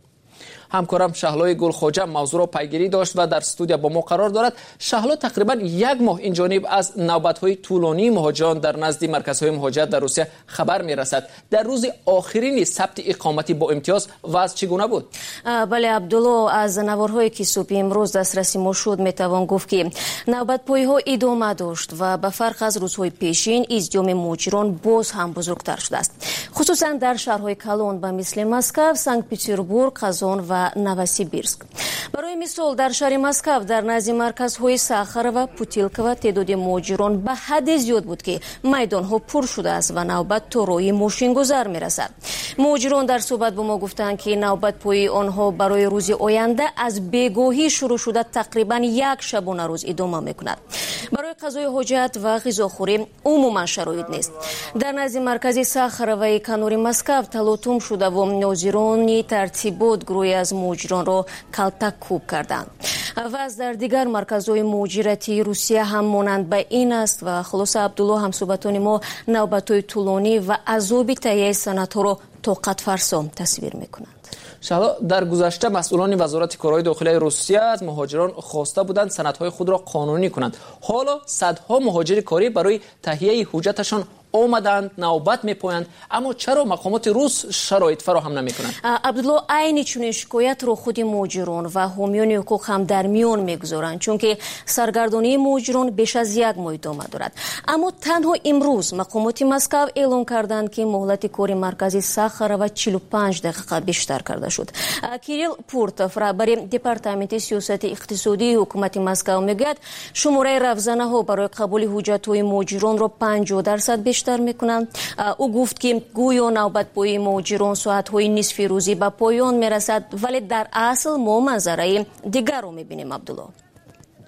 [SPEAKER 1] همکارم شهلای گلخواجه موضوع را پیگیری داشت و در استودیو با ما قرار دارد. شهلا، تقریبا یک ماه این جانب از نوبت‌های طولانی مهاجران در نزد مرکزهای مهاجرت در روسیه خبر می‌رسد. در روز آخرین ثبت اقامتی با امتیاز وضع چگونه بود؟
[SPEAKER 3] بله عبدالله، از نوارهایی که صبح امروز دسترسی ما شد میتوان گفت که نوبت‌پایی‌ها ادامه داشت و به فرق از روزهای پیشین ازدحام مهاجران باز هم بزرگتر شده است. خصوصا در شهرهای کلان به مثل مسکو، سنت پترزبورگ، قزان و نوسیبیرسک. برای مثال در شهر مسکو در نزد مرکزهای ساخر و پوتیلکا تعداد مهاجران به حد زیاد بود که میدانها پر شده است و نوبت تا روی ماشین گذر میرسد. مهاجران در صحبت با ما گفتند که نوبت پای آنها برای روز آینده از بیگاهی شروع شده تقریبا یک شبانه روز ادامه میکند. برای قضای حاجت و غذاخوری عموما شرایط نیست. در نزد مرکز ساخر و کنار مسکو تلاطم شده و ناظران ترتیبات گروهی از مهاجران را کلتک کوب کردند. و از در دیگر مرکزهای مهاجرتی روسیه هم مانند به این است و خلاص عبدالله هم صحبتان ما نوبت‌های طولانی و عذاب تهیه سندها را طاقت فرسا تصویر میکنند.
[SPEAKER 1] شهلا، در گذشته مسئولان وزارت کارهای داخلی روسیه از مهاجران خواسته بودند سندهای خود را قانونی کنند. حالا صدها مهاجر کاری برای تهیه حجتشان آمدند، نوبت میپویند، اما چرا مقامات روس شرایط فراهم نمیکنند؟
[SPEAKER 3] عبدالله، عین چنین شکایت رو خود مهاجران و حامیان حقوق هم در میان میگذارند، چون که سرگردانی مهاجران بیش از یک ماه ادامه دارد. اما تنها امروز مقامات مسکو اعلام کردند که مهلت کاری مرکزی ساخر و چهل و پنج دقیقه بیشتر کرده شد. کیریل پورتوف، رهبر دپارتمنت سیاست اقتصادی حکومت مسکو میگوید شماره رفزنه‌ها برای قبول حجت‌های مهاجران را پنجاه درصد بیشتر میکنند. او گفت که گویا نوبت پای مهاجران ساعت‌های نصف روزی به پایان میرسد، ولی در اصل ما منظره دیگر رو میبینیم عبدالله.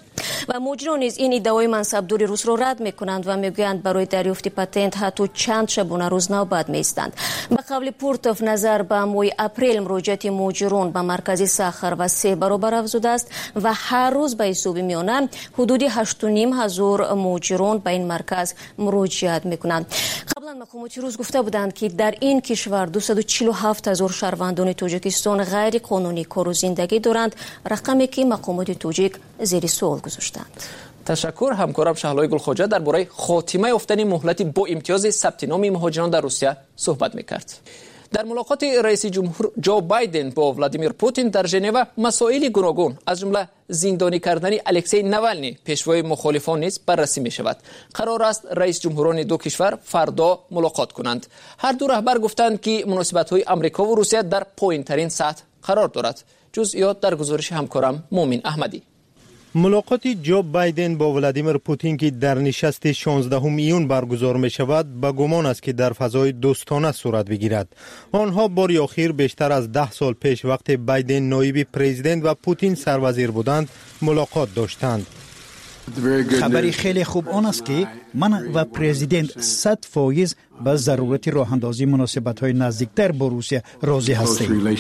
[SPEAKER 3] و مجریان نیز این ادعای منصبداری روس را رد میکنند و میگویند برای دریافت پتنت حتی چند شبانه روز نوبت میستند. به قول پورتوف نظر به ماه اپریل مراجعت مجریان به مرکز سخر و سه برابر افزوده است و هر روز به حساب میانه حدود هشت و نیم هزار مجریان به این مرکز مراجعت میکنند. قبلا مقامات روس گفته بودند که در این کشور دویست و چهل و هفت هزار شهروندان تاجیکستان غیر قانونی کار و زندگی دارند، رقمی که مقامات تاجیک زیر سوال گذاشتند.
[SPEAKER 1] تشکر همکارم شهلای گلخواجه درباره خاتمه یافتن مهلت با امتیاز ثبت نام مهاجران در روسیه صحبت میکرد. در ملاقات رئیس جمهور جو بایدن با ولادیمیر پوتین در ژنو مسائل گوناگون از جمله زندانی کردن الکسی نوالنی پیشوای مخالفان نیز بررسی می شود. قرار است رئیس جمهوران دو کشور فردا ملاقات کنند. هر دو رهبر گفتند که مناسبت‌های آمریکا و روسیه در پایین‌ترین سطح قرار دارد. جزئیات در گزارش همکارم مومن احمدی.
[SPEAKER 11] ملاقات جو بایدن با ولادیمیر پوتین که در نشست شانزدهم ایون برگزار می شود به گمان است که در فضای دوستانه صورت بگیرد. آنها باری اخیر بیشتر از ده سال پیش وقت بایدن نایب پرزیدنت و پوتین سروزیر بودند ملاقات داشتند.
[SPEAKER 5] خبری خیلی خوب آن است که من و پرزیدنت صد فایز به ضرورت راه اندازی مناسبت‌های نزدیکتر با روسیه راضی هستیم.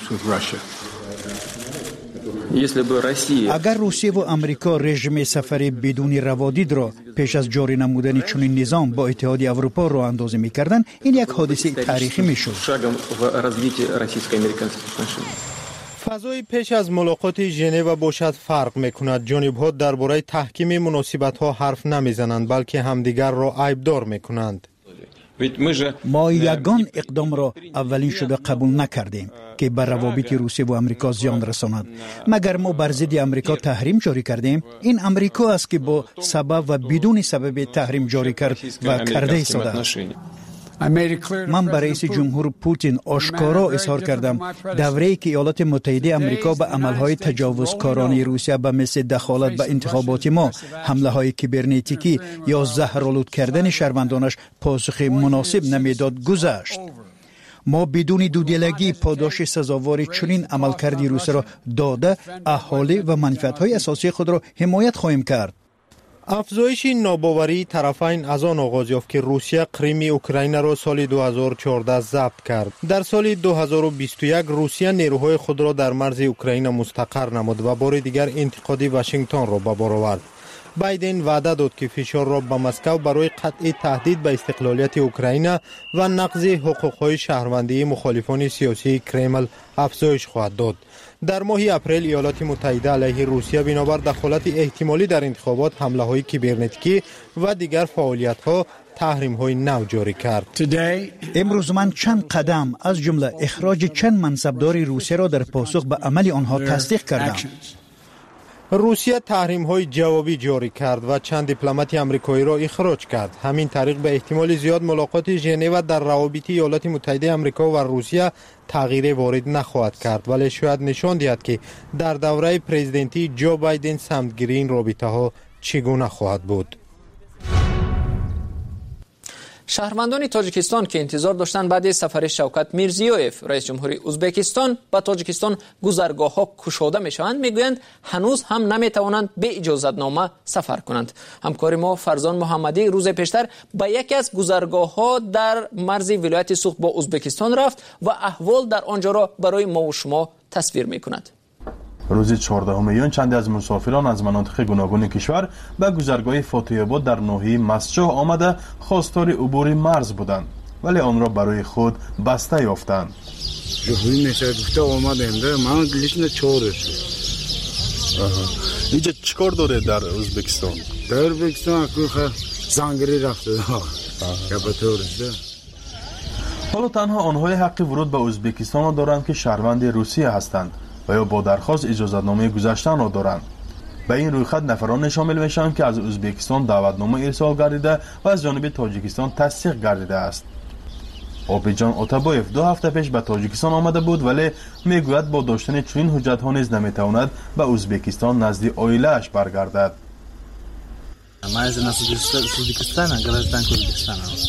[SPEAKER 5] اگر روسیه و امریکا رژیم سفری بدون روادید را پیش از جاری نمودن چنین نظام با اتحاد اروپا راه اندازی می‌کردند، این یک حادثه تاریخی می‌شد.
[SPEAKER 11] فضای پیش از ملاقات ژنو باشد فرق می‌کند. جانب‌ها درباره تحکیم مناسبت‌ها حرف نمی‌زنند بلکه همدیگر را عیبدار می‌کنند.
[SPEAKER 5] ما یگان اقدام را اولین شده قبول نکردیم که بر روابط روسیه و امریکا زیان رساند. مگر ما بر ضد امریکا تحریم جاری کردیم؟ این امریکا است که با سبب و بدون سبب تحریم جاری کرد و کرده ایستاده است. من برای رئیس جمهور پوتین آشکارا اظهار کردم دوره‌ای که ایالات متحده آمریکا به عملهای تجاوزکارانه روسیه به مثل دخالت به انتخابات ما، حمله‌های کیبرنتیکی یا زهرآلود کردن شهروندانش پاسخ مناسب نمیداد گذشت. ما بدون دودلگی پاداش سزاوار چنین عملکردی روسیه را داده اهالی و منفعت‌های اساسی خود را حمایت خواهیم کرد.
[SPEAKER 11] افزایش ناباوری طرفین از آن آغاز یافت که روسیه کریم اوکراین را سال دو هزار و چهارده ضبط کرد. در سال دو هزار و بیست و یک روسیه نیروهای خود را در مرز اوکراین مستقر نمود و بار دیگر انتقادی واشنگتن را به بار آورد. بایدن وعده داد که فشار را به مسکو برای قطع تهدید به استقلالیت اوکراین و نقض حقوق‌های شهروندی مخالفان سیاسی کرمل افزایش خواهد داد. در ماه اپریل ایالات متحده علیه روسیه بنابر دخالت احتمالی در انتخابات حمله‌های کیبرنتیکی و دیگر فعالیت‌ها تحریم‌های نو جاری کرد.
[SPEAKER 5] امروز من چند قدم از جمله اخراج چند منصبدار روسیه را در پاسخ به عمل آنها تصدیق کردم.
[SPEAKER 11] روسیه تحریم‌های جوابی جاری کرد و چند دیپلمات آمریکایی را اخراج کرد. همین طریق به احتمال زیاد ملاقات ژنو در روابط ایالات متحده آمریکا و روسیه تغییر وارد نخواهد کرد، ولی شاید نشان دهد که در دوره پرزیدنتی جو بایدن سمتگیری این رابطه‌ها چگونه خواهد بود.
[SPEAKER 1] شهروندان تاجیکستان که انتظار داشتند بعد سفر شوکت میرزیویف رئیس جمهوری ازبکستان به تاجیکستان گذرگاه‌ها گشوده میشوند، میگویند هنوز هم نمیتوانند به اجازه‌نامه سفر کنند. همکار ما فرزان محمدی روز پیشتر به یکی از گذرگاه‌ها در مرز ولایت سوخت با ازبکستان رفت و احوال در آنجا را برای ما و شما تصویر میکند.
[SPEAKER 6] روز چهاردهم ایون چند از مسافران از مناطق گوناگون کشور به گذرگاه فاتح آباد در ناحیه مسجح آمده خواستار عبور مرز بودند، ولی آن را برای خود بسته یافتند.
[SPEAKER 7] جوی میشه گفته آمدیم ده من لیشن چهارش.
[SPEAKER 6] اینجا چیکار داره در ازبکستان؟
[SPEAKER 7] در ازبکستان اکو زنگری رفته ده.
[SPEAKER 6] حالا تنها آنهای حق ورود به ازبکستان را دارند که شهروند روسیه هستند و یا با درخواست اجازه‌نامه گذشتن را دارند. به این رویخط نفران شامل میشن که از ازبکستان دعوتنامه ارسال گردیده و از جانب تاجیکستان تصدیق گردیده است. آبیجان اوتابایف دو هفته پیش به تاجیکستان آمده بود، ولی میگوید با داشتن چنین حجت‌ها نیز نمیتواند به ازبکستان نزد عائله‌اش برگردد.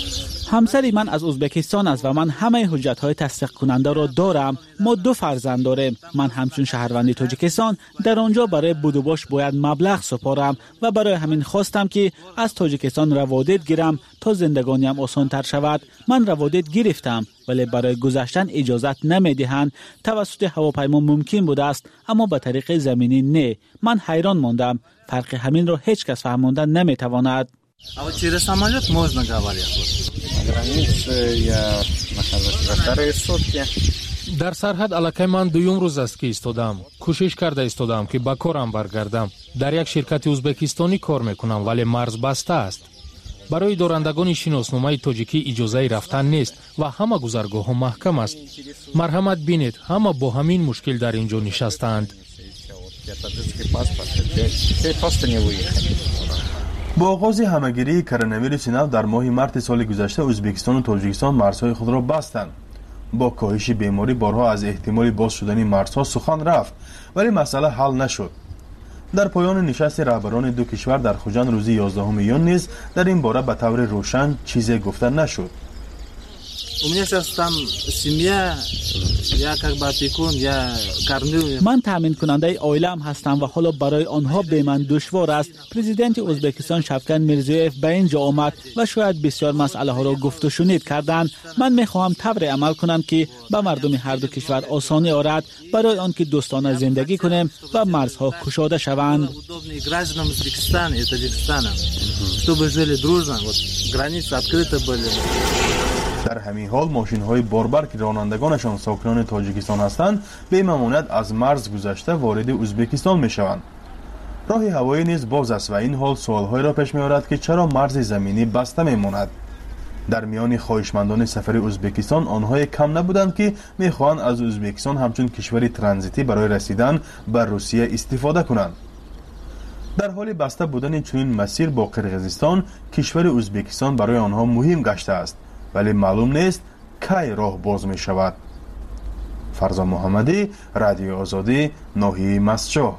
[SPEAKER 2] همسر من از ازبکستان است و من همه حجت‌های تصدیق کننده را دارم. ما دو فرزند داریم. من همچون شهروند تاجیکستان در آنجا برای بود و باش باید مبلغ سپارم و برای همین خواستم که از تاجیکستان روادید گیرم تا زندگانیم آسان‌تر شود. من روادید گرفتم ولی برای گذشتن اجازت نمیدهند. توسط هواپیما ممکن بوده است اما به طریق زمینی نه. من حیران ماندم. فرق همین را هیچ کس فهماندن نمیتواند.
[SPEAKER 8] А вот через самолет можно, говорят. Границы я нахожусь во вторые сутки.
[SPEAKER 9] дар сарҳад аллакай ман дуюм рӯз аст ки истодам. кӯшиш карда истодам ки ба корам баргардам. дар як ширкати ӯзбекистонӣ кор мекунам вале марз баста аст. барои дорандагони шиносномаи тоҷикӣ иҷозаи рафтан нест ва ҳама гузаргоҳҳо маҳкам аст. марҳамат бинед, ҳама бо ҳамин мушкил дар ин ҷо нишастаанд.
[SPEAKER 6] با آغاز همهگیری کرونا نو در ماه مارت سال گذشته ازبکستان و تاجیکستان مرزهای خود را بستند. با کاهش بیماری بارها از احتمال باز شدن مرزها سخن رفت ولی مسئله حل نشد. در پایان نشست رهبران دو کشور در خوجند روز یازدهم ایون نیز در این باره به طور روشن چیزی گفته نشد.
[SPEAKER 2] من تامین کننده عائله‌ام هستم و حالا برای آنها به من دشوار است. پرزیدنت ازبکستان شفقت میرزیویف به اینجا آمد و شاید بسیار مسئله ها را گفت و شنید کردند. من میخواهم طوری عمل کنم که به مردم هر دو کشور آسانی آرد برای آنکه دوستانه زندگی کنیم و مرزها گشاده شوند.
[SPEAKER 6] در همین حال ماشین های باربر که رانندگانشان ساکنان تاجیکستان هستند به ممانعت از مرز گذشته وارد ازبکستان می شوند. راه هوایی نیز باز است و این حال سوال‌هایی را پیش می آورد که چرا مرز زمینی بسته می ماند. در میان خواهشمندان سفر ازبکستان آنهای کم نبودند که می خواهند از ازبکستان همچون کشوری ترانزیتی برای رسیدن به روسیه استفاده کنند. در حال بسته بودن چنین مسیر با قرقیزستان کشور ازبکستان برای آنها مهم گشته است ولی معلوم نیست کی راه باز می شود. فرزان محمدی، رادیو آزادی، ناحیه مسجد.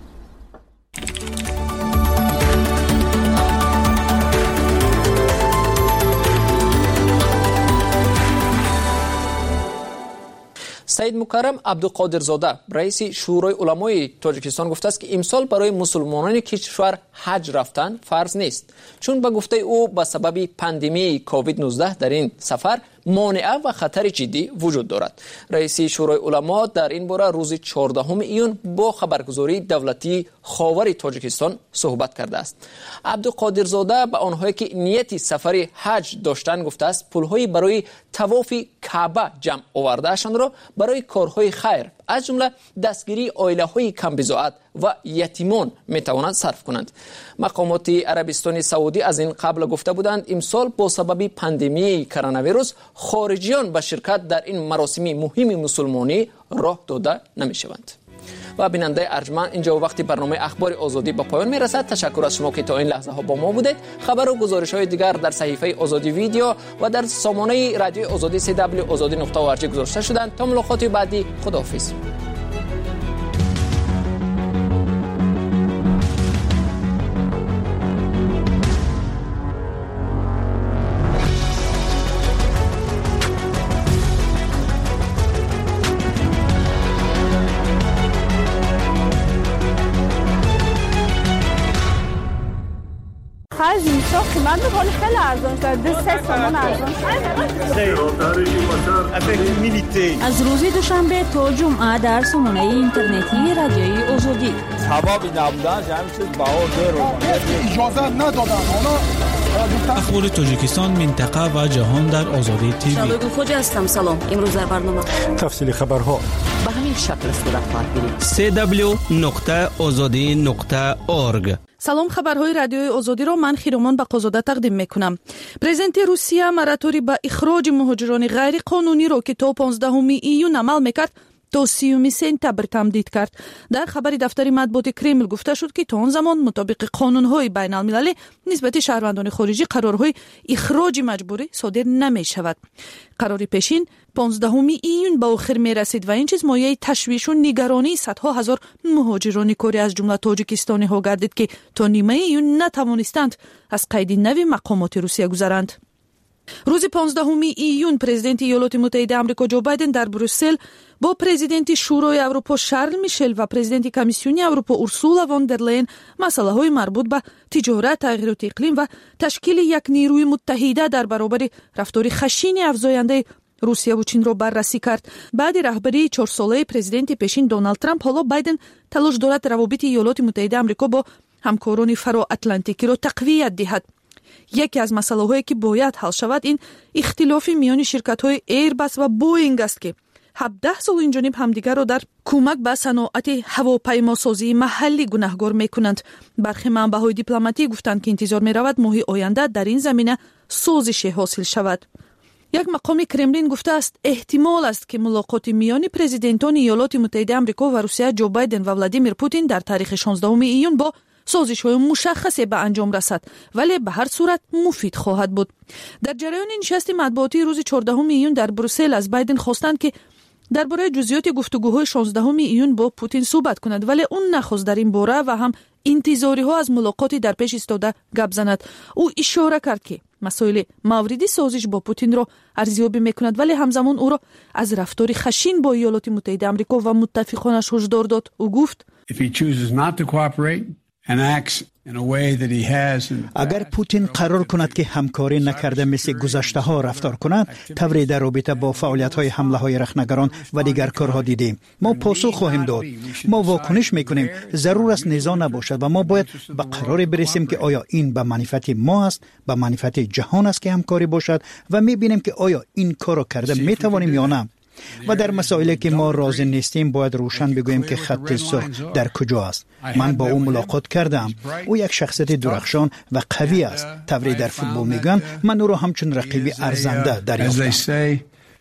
[SPEAKER 1] سید مکرم عبدالقادرزاده رئیس شورای علمای تاجیکستان گفته است که امسال برای مسلمانان کشور حج رفتن فرض نیست، چون به گفته او به سبب پاندمی کووید نوزده در این سفر مانعه و خطر جدی وجود دارد. رئیس شورای علما در این باره روز چهاردهم ایون با خبرگزاری دولتی خاور تاجیکستان صحبت کرده است. عبدالقادرزاده به آنهایی که نیت سفر حج داشتن گفته است پولهای برای طواف کعبه جمع آوردهشان را برای کارهای خیر از جمله دستگیری عائله‌های کم بضاعت و یتیمان میتوانند صرف کنند. مقامات عربستان سعودی از این قبل گفته بودند امسال با سبب پاندمی کرونا ویروس خارجیان به شرکت در این مراسم مهم مسلمانی راه داده نمیشوند. و بیننده ارجمند اینجا وقتی برنامه اخبار آزادی به پایان میرسد. تشکر از شما که تا این لحظه ها با ما بودید. خبر و گزارش های دیگر در صحیفه آزادی ویدیو و در سامانه رادیو آزادی سی دبلیو آزادی نقطه او آر جی گذاشته شدند. تا ملاقات بعدی، خداحافظ.
[SPEAKER 10] از این شو قیمت بکنی خیلی ارزان شد. دو سه سامان ارزان شد.
[SPEAKER 3] از روز دوشنبه تا جمعه در سامانه اینترنتی رادیوی آزادی.
[SPEAKER 4] سببی نبودن همین چیز بها زیرو
[SPEAKER 22] اجازه ندادن.
[SPEAKER 2] اخبار تاجیکستان، منطقه و جهان در آزادی تیوی.
[SPEAKER 3] شبگو خوجه هستم. سلام. امروز در برنامه
[SPEAKER 11] تفصیل خبرها
[SPEAKER 12] به همین شکل صورت خواهد
[SPEAKER 13] سی دبلیو نقطه آزادی نقطه اورگ.
[SPEAKER 14] سلام، خبرهای رادیوی آزادی را من خیرومان بقازاده تقدیم میکنم. پرزیدنت روسیه مراتوری به اخراج مهاجران غیر قانونی را که تا پانزدهم ایون عمل میکرد تا سیوم سپتامبر تمدید کرد. در خبر دفتر مطبوعات کرمل گفته شد که تا آن زمان مطابق قانونهای بین المللی نسبت شهروندان خارجی قرارهای اخراج مجبوری صادر نمی شود. قرار پیشین پانزدهم ایون به آخر می رسید و این چیز مایه تشویش و نگرانی صدها هزار مهاجران کاری از جمله تاجیکستانی ها گردید که تا نیمه ایون نتوانستند از قید نوی مقامات روسیه گذرند. روز پانزدهم ایون پرزیدنت ایالات متحده آمریکا جو بایدن در بروسل با پرزیدنت شورای اروپا شارل میشل و پرزیدنت کمیسیون اروپا اورسولا وان در لین مسائل مربوط به تجارت، تغییرات اقلیم و تشکیل یک نیروی متحده در برابر رفتار خشن افزاینده روسیه و چین را بررسی کرد. بعد رهبری چهار ساله پرزیدنت پیشین دونالد ترامپ، حالا بایدن تلاش دارد روابط ایالات متحده آمریکا با همکاران فرا اتلانتیکی را تقویت دهد. یکی از مسائلی که باید حل شود این اختلاف میان شرکت‌های ایرباس و بوئینگ است که هفده سال این جانب همدیگر را در کمک به صنعت هواپیماسازی محلی گناهکار میکنند. برخی منبع‌های دیپلماتی گفتند که انتظار می‌رود ماه آینده در این زمینه سازش حاصل شود. یک مقام کرملین گفته است احتمال است که ملاقات میان پرزیدنتان ایالات متحده آمریکا و روسیه جو بایدن و ولادیمیر پوتین در تاریخ شانزدهم ایون با سازش‌های مشخصی به انجام رسد، ولی به هر صورت مفید خواهد بود. در جریان نشست مطبوعاتی روز چهاردهم ایون در بروسل از بایدن خواستند که درباره جزئیات گفتگوهای شانزدهم ایون با پوتین صحبت کند، ولی اون نخواست در این باره و هم انتظاری‌ها از ملاقاتی در پیش ایستاده گپ زند. او اشاره کرد که مسائل موردی سازش با پوتین را ارزیابی میکند، ولی همزمان او را از رفتار خشن با ایالات متحده آمریکا و متفقانش هشدار داد. او گفت
[SPEAKER 5] اگر پوتین قرار کند که همکاری نکرده مثل گذشته ها رفتار کند، طوری در رابطه با فعالیت های حمله های رخنگران و دیگر کارها دیدیم. ما پاسخ خواهیم داد. ما واکنش میکنیم. ضرور است نزاع نباشد و ما باید به قرار برسیم که آیا این به منفعت ما است، به منفعت جهان است که همکاری باشد و میبینیم که آیا این کارو کرده میتوانیم یا نه. و در مسائلی که ما راضی نیستیم باید روشن بگوییم که خط سرخ در کجا است. من با او ملاقات کردم. او یک شخصیت درخشان و قوی است. طوری در فوتبال میگن من او را همچون رقیبی ارزنده دریافتم.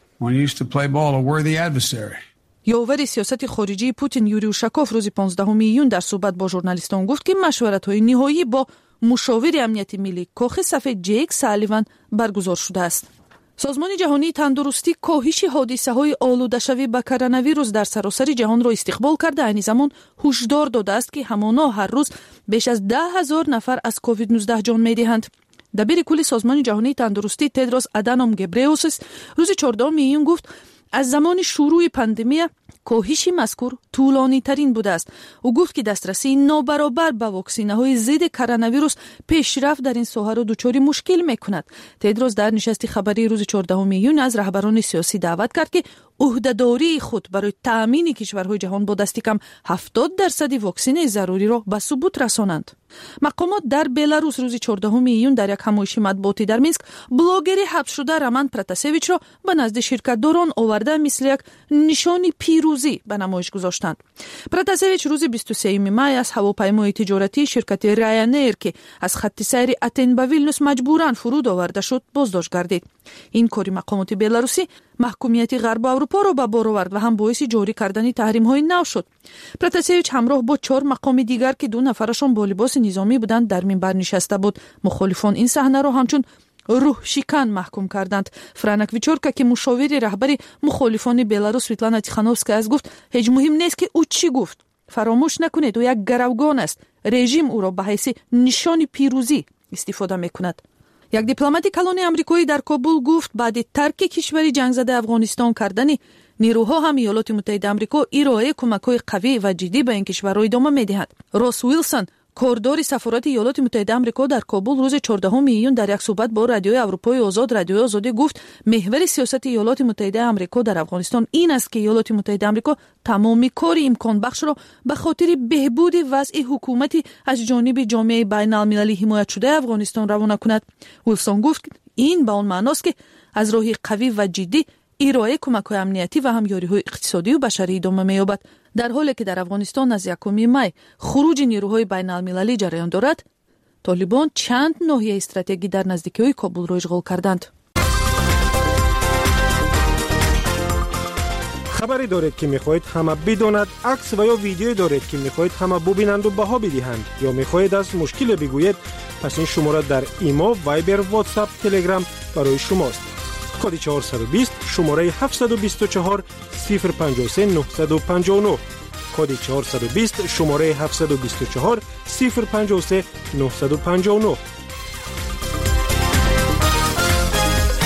[SPEAKER 14] یاور سیاست خارجی پوتین یوری اوشاکوف روز پانزدهم ایون در صحبت با ژورنالیستان گفت که مشورت‌های نهایی با مشاور امنیت ملی کاخ سفید جیک سالیوان برگزار شده است. سازمان جهانی تندرستی کاهش حادثه‌های آلوده‌شوی به کرونا ویروس در سراسر جهان را استقبال کرده، این زمان هشدار داده است که همانا هر روز بیش از ده هزار نفر از کووید نوزده جان می‌دهند. دبیر کل سازمان جهانی تندرستی تدروس آدانوم گبریئوسوس روز چهاردهم ایون گفت از زمان شروع پاندمی کاهش مذکور طولانی ترین بوده است. او گفت که دسترسی نابرابر به واکسینه های ضد کرونا ویروس پیشرفت در این ساحه را دچار مشکل میکند. تدروس در نشست خبری روز چهاردهم ایون از رهبران سیاسی دعوت کرد که عهده‌داری خود برای تأمین کشورهای جهان با دست کم هفتاد درصد واکسن ضروری را به ثبوت رسانند. مقامات در بلاروس روز چهاردهم ایون در یک همایش مطبوعاتی در مینسک بلاگر حبس شده رومان پراتاسویچ را به نزد شرکت‌داران آورده مثل یک نشان پیروزی به نمایش گذاشتند. پراتاسویچ روز بیست و سوم می از هواپیمای تجارتی شرکت راینیر که از خط سیر اتن به ویلنوس مجبوراً فرود آورده شد بازداشت گردید. این کاری مقامات بلاروسی محکومیت غرب اروپا را به بار آورد و هم باعث جاری کردن تحریم‌های نو شد. پراتاسویچ همراه با چهار مقام دیگر که دو نفرشان با لباس نظامی بودند در منبر نشسته بود. مخالفان این صحنه را همچون روح شکن محکوم کردند. فرانک ویچورکا که مشاور رهبر مخالفان بلاروس سویتلانا تیخانوفسکا از گفت هیچ مهم نیست که او چی گفت. فراموش نکنید او یک گروگان است. رژیم او را به حیث نشان پیروزی استفاده میکند. یک دیپلمات کلان آمریکایی در کابل گفت بعد ترک کشور جنگ زده افغانستان کردن نیروها هم ایالات متحده آمریکا ارائه کمک‌های قوی و جدی به این کشورها ادامه می‌دهد. راس ویلسون کاردار سفارت ایالات متحده آمریکا در کابل روز چهاردهم ایون در یک صحبت با رادیوی اروپای آزاد رادیوی آزادی گفت محور سیاست ایالات متحده آمریکا در افغانستان این است که ایالات متحده آمریکا تمامی کار امکان بخش را به خاطر بهبود وضع حکومتی از جانب جامعه بین المللی حمایت شده افغانستان روانه کند. ویلسون گفت این به آن معناست که از راه قوی و جدی ارائه کمک‌های امنیتی و همکاری‌های اقتصادی و بشری ادامه می‌یابد. در حالی که در افغانستان از یکم می خروج نیروهای بین المللی جریان دارد، طالبان چند ناحیه استراتژیکی در نزدیکی کابل را اشغال کردند.
[SPEAKER 11] خبری دارید که می‌خواهید همه بداند، عکس و یا ویدیویی دارید که می‌خواهید همه ببینند و بها بدهند یا می‌خواهید از مشکل بگویید، پس این شماره در ایما، وایبر، واتساپ، تلگرام برای شماست. کد چهارصد و بیست شماره هفتصد و بیست و چهار صفر پنجاه و سه نهصد و پنجاه و نه کد چهارصد و بیست شماره هفتصد و بیست و چهار صفر پنجاه و سه نهصد و پنجاه و نه.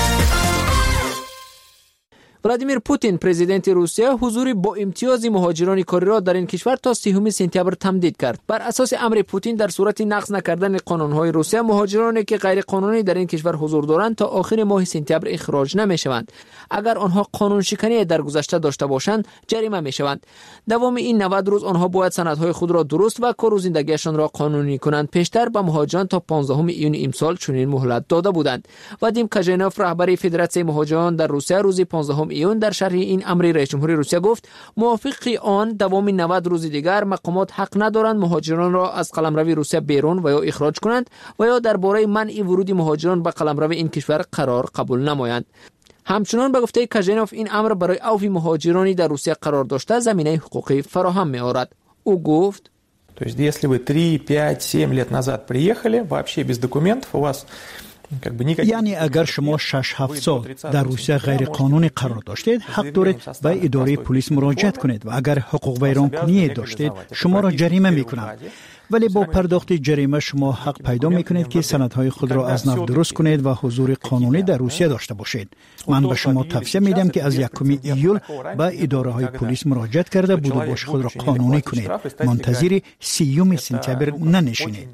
[SPEAKER 1] ولادیمیر پوتین پرزیدنت روسیه حضور با امتیاز مهاجران کاری را در این کشور تا سیوم سپتامبر تمدید کرد. بر اساس امر پوتین در صورت نقض نکردن قانون‌های روسیه مهاجرانی که غیر قانونی در این کشور حضور دارند تا آخر ماه سپتامبر اخراج نمی‌شوند. اگر آنها قانون شکنی در گذشته داشته باشند جریمه می‌شوند. دوام این نود روز آنها باید سندهای خود را درست و کار و زندگیشان را قانونی کنند. پیشتر به مهاجران تا پانزدهم ایون امسال چنین مهلت داده بودند. وادیم کاژنوف رهبر فدراسیون مهاجران در روسیه روز پانزدهم ایون در شرح این امر رئیس جمهور روسیه گفت موافق آن دوام نود روز دیگر مقامات حق ندارند مهاجران را از قلمرو روسیه بیرون و یا اخراج کنند و یا درباره منع ورود مهاجران به قلمرو این کشور قرار قبول نمایند. همچنان به گفته کاژنوف این امر برای عفو مهاجرانی در روسیه قرار داشته زمینه حقوقی فراهم می‌آورد. او گفت
[SPEAKER 15] То есть если вы три, пять, семь лет назад приехали вообще без документов у вас
[SPEAKER 5] یعنی اگر شما شش هفت سال در روسیه غیر قانونی قرار داشتید حق دارید به اداره پلیس مراجعه کنید و اگر حقوق ویرانکنی داشتید شما را جریمه می‌کنند. ولی با پرداخت جریمه شما حق پیدا می‌کنید که سندهای خود را از نو درست کنید و حضور قانونی در روسیه داشته باشید. من به شما توصیه میدم که از یکم ایول به اداره‌های پلیس مراجعه کرده بود و باش خود را قانونی کنید. منتظر سیوم سپتامبر ننشینید.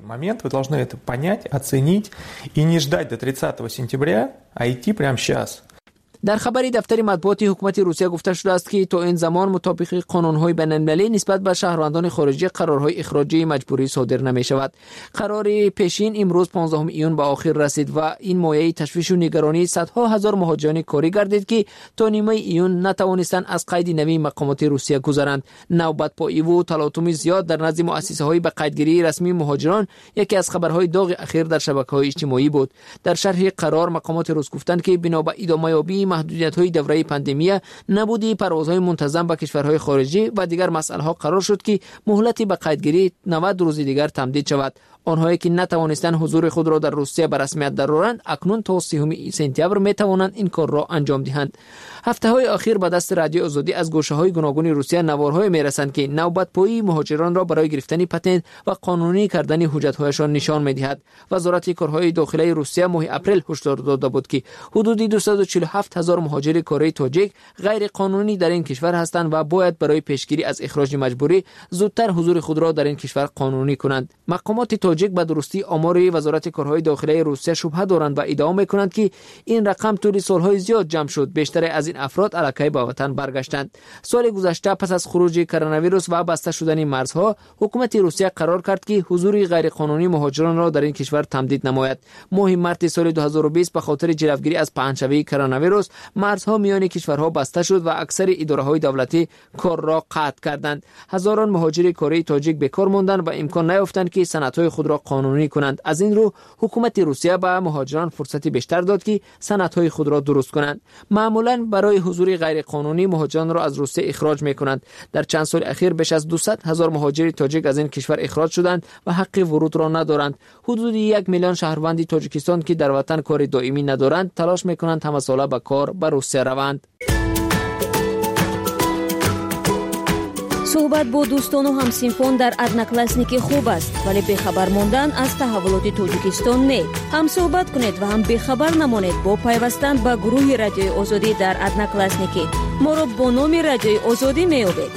[SPEAKER 15] И не ждать до тридцатого сентября, а идти прямо сейчас.
[SPEAKER 1] در خبری دفتر مطبوعاتی حکومت روسیه گفته شده است که تا این زمان مطابق قانون‌های بین‌المللی نسبت به شهروندان خارجی قرارهای اخراجی مجبوری صادر نمی‌شود. قرار پیشین امروز پانزدهم ایون به آخر رسید و این مایه تشویش و نگرانی صدها هزار مهاجران کاری گردید که تا نیمه ایون نتوانستند از قید نوی مقامات روسیه گذرند. نوبت پایی و تلاطم زیاد در نزد مؤسسه‌های به قیدگیری رسمی مهاجران یکی از خبرهای داغ اخیر در شبکه‌های اجتماعی بود. در شرح قرار مقامات روس گفتند که بنا به ادامه یابی محدودیت‌های دوره پاندمی، نبودی پروازهای منتظم به کشورهای خارجی و دیگر مسائل‌ها قرار شد که مهلت به قیدگیری نود روز دیگر تمدید شود. آنهایی که نتوانستند حضور خود را در روسیه به رسمیت درآورند اکنون تا سیوم سپتامبر میتوانند این کار را انجام دهند. هفته‌های اخیر به دست رادیو آزادی از گوشه‌های گوناگون روسیه نوارهای میرسند که نوبت پایی مهاجران را برای گرفتن پتنت و قانونی کردن حجت‌هایشان نشان می‌دهد. وزارت کارهای داخلی روسیه ماه اپریل هشدار داده بود که حدود دویست و چهل و هفت هزار مهاجر کره تاجیک غیر قانونی در این کشور هستند و باید برای پیشگیری از اخراج مجبوری زودتر حضور خود را در این کشور قانونی کنند. مقامات تاجیک به درستی آمار وزارت کارهای داخلی روسیه شبهه دارند و ادعا می‌کنند که این رقم طول سال‌های زیاد جمع شد. بیشتر از این افراد الکی به وطن برگشتند. سال گذشته پس از خروج کرونا ویروس و بسته شدن مرزها، حکومت روسیه قرار کرد که حضور غیر قانونی مهاجران را در این کشور تمدید نماید. ماه مارس سال دو هزار و بیست به خاطر جلوگیری از پهنشوی کرونا ویروس، مرزها میان کشورها بسته شد و اکثر اداره‌های دولتی کار را قطع کردند. هزاران مهاجر کره تاجیک بیکار ماندند و امکان نیافتند که سندهای خود را قانونی کنند. از این رو حکومت روسیه به مهاجران فرصتی بیشتر داد که سندهای خود را درست کنند. معمولاً برای حضور غیر قانونی مهاجران را از روسیه اخراج می‌کنند. در چند سال اخیر بیش از دویست هزار مهاجر تاجیک از این کشور اخراج شدند و حق ورود را ندارند. حدود یک میلیون شهروند تاجیکستان که در وطن کار دائمی ندارند تلاش می‌کنند همه ساله به کار به روسیه روند.
[SPEAKER 3] صحبت با دوستان و همسینفان در ادناکلاسنیکی خوب است، ولی بخبر ماندن از تحولات تاجیکستان نه. هم صحبت کنید و هم بخبر نمانید با پیوستن به گروه رادیوی آزادی در ادناکلاسنیکی. ما را با نام رادیوی آزادی میابید.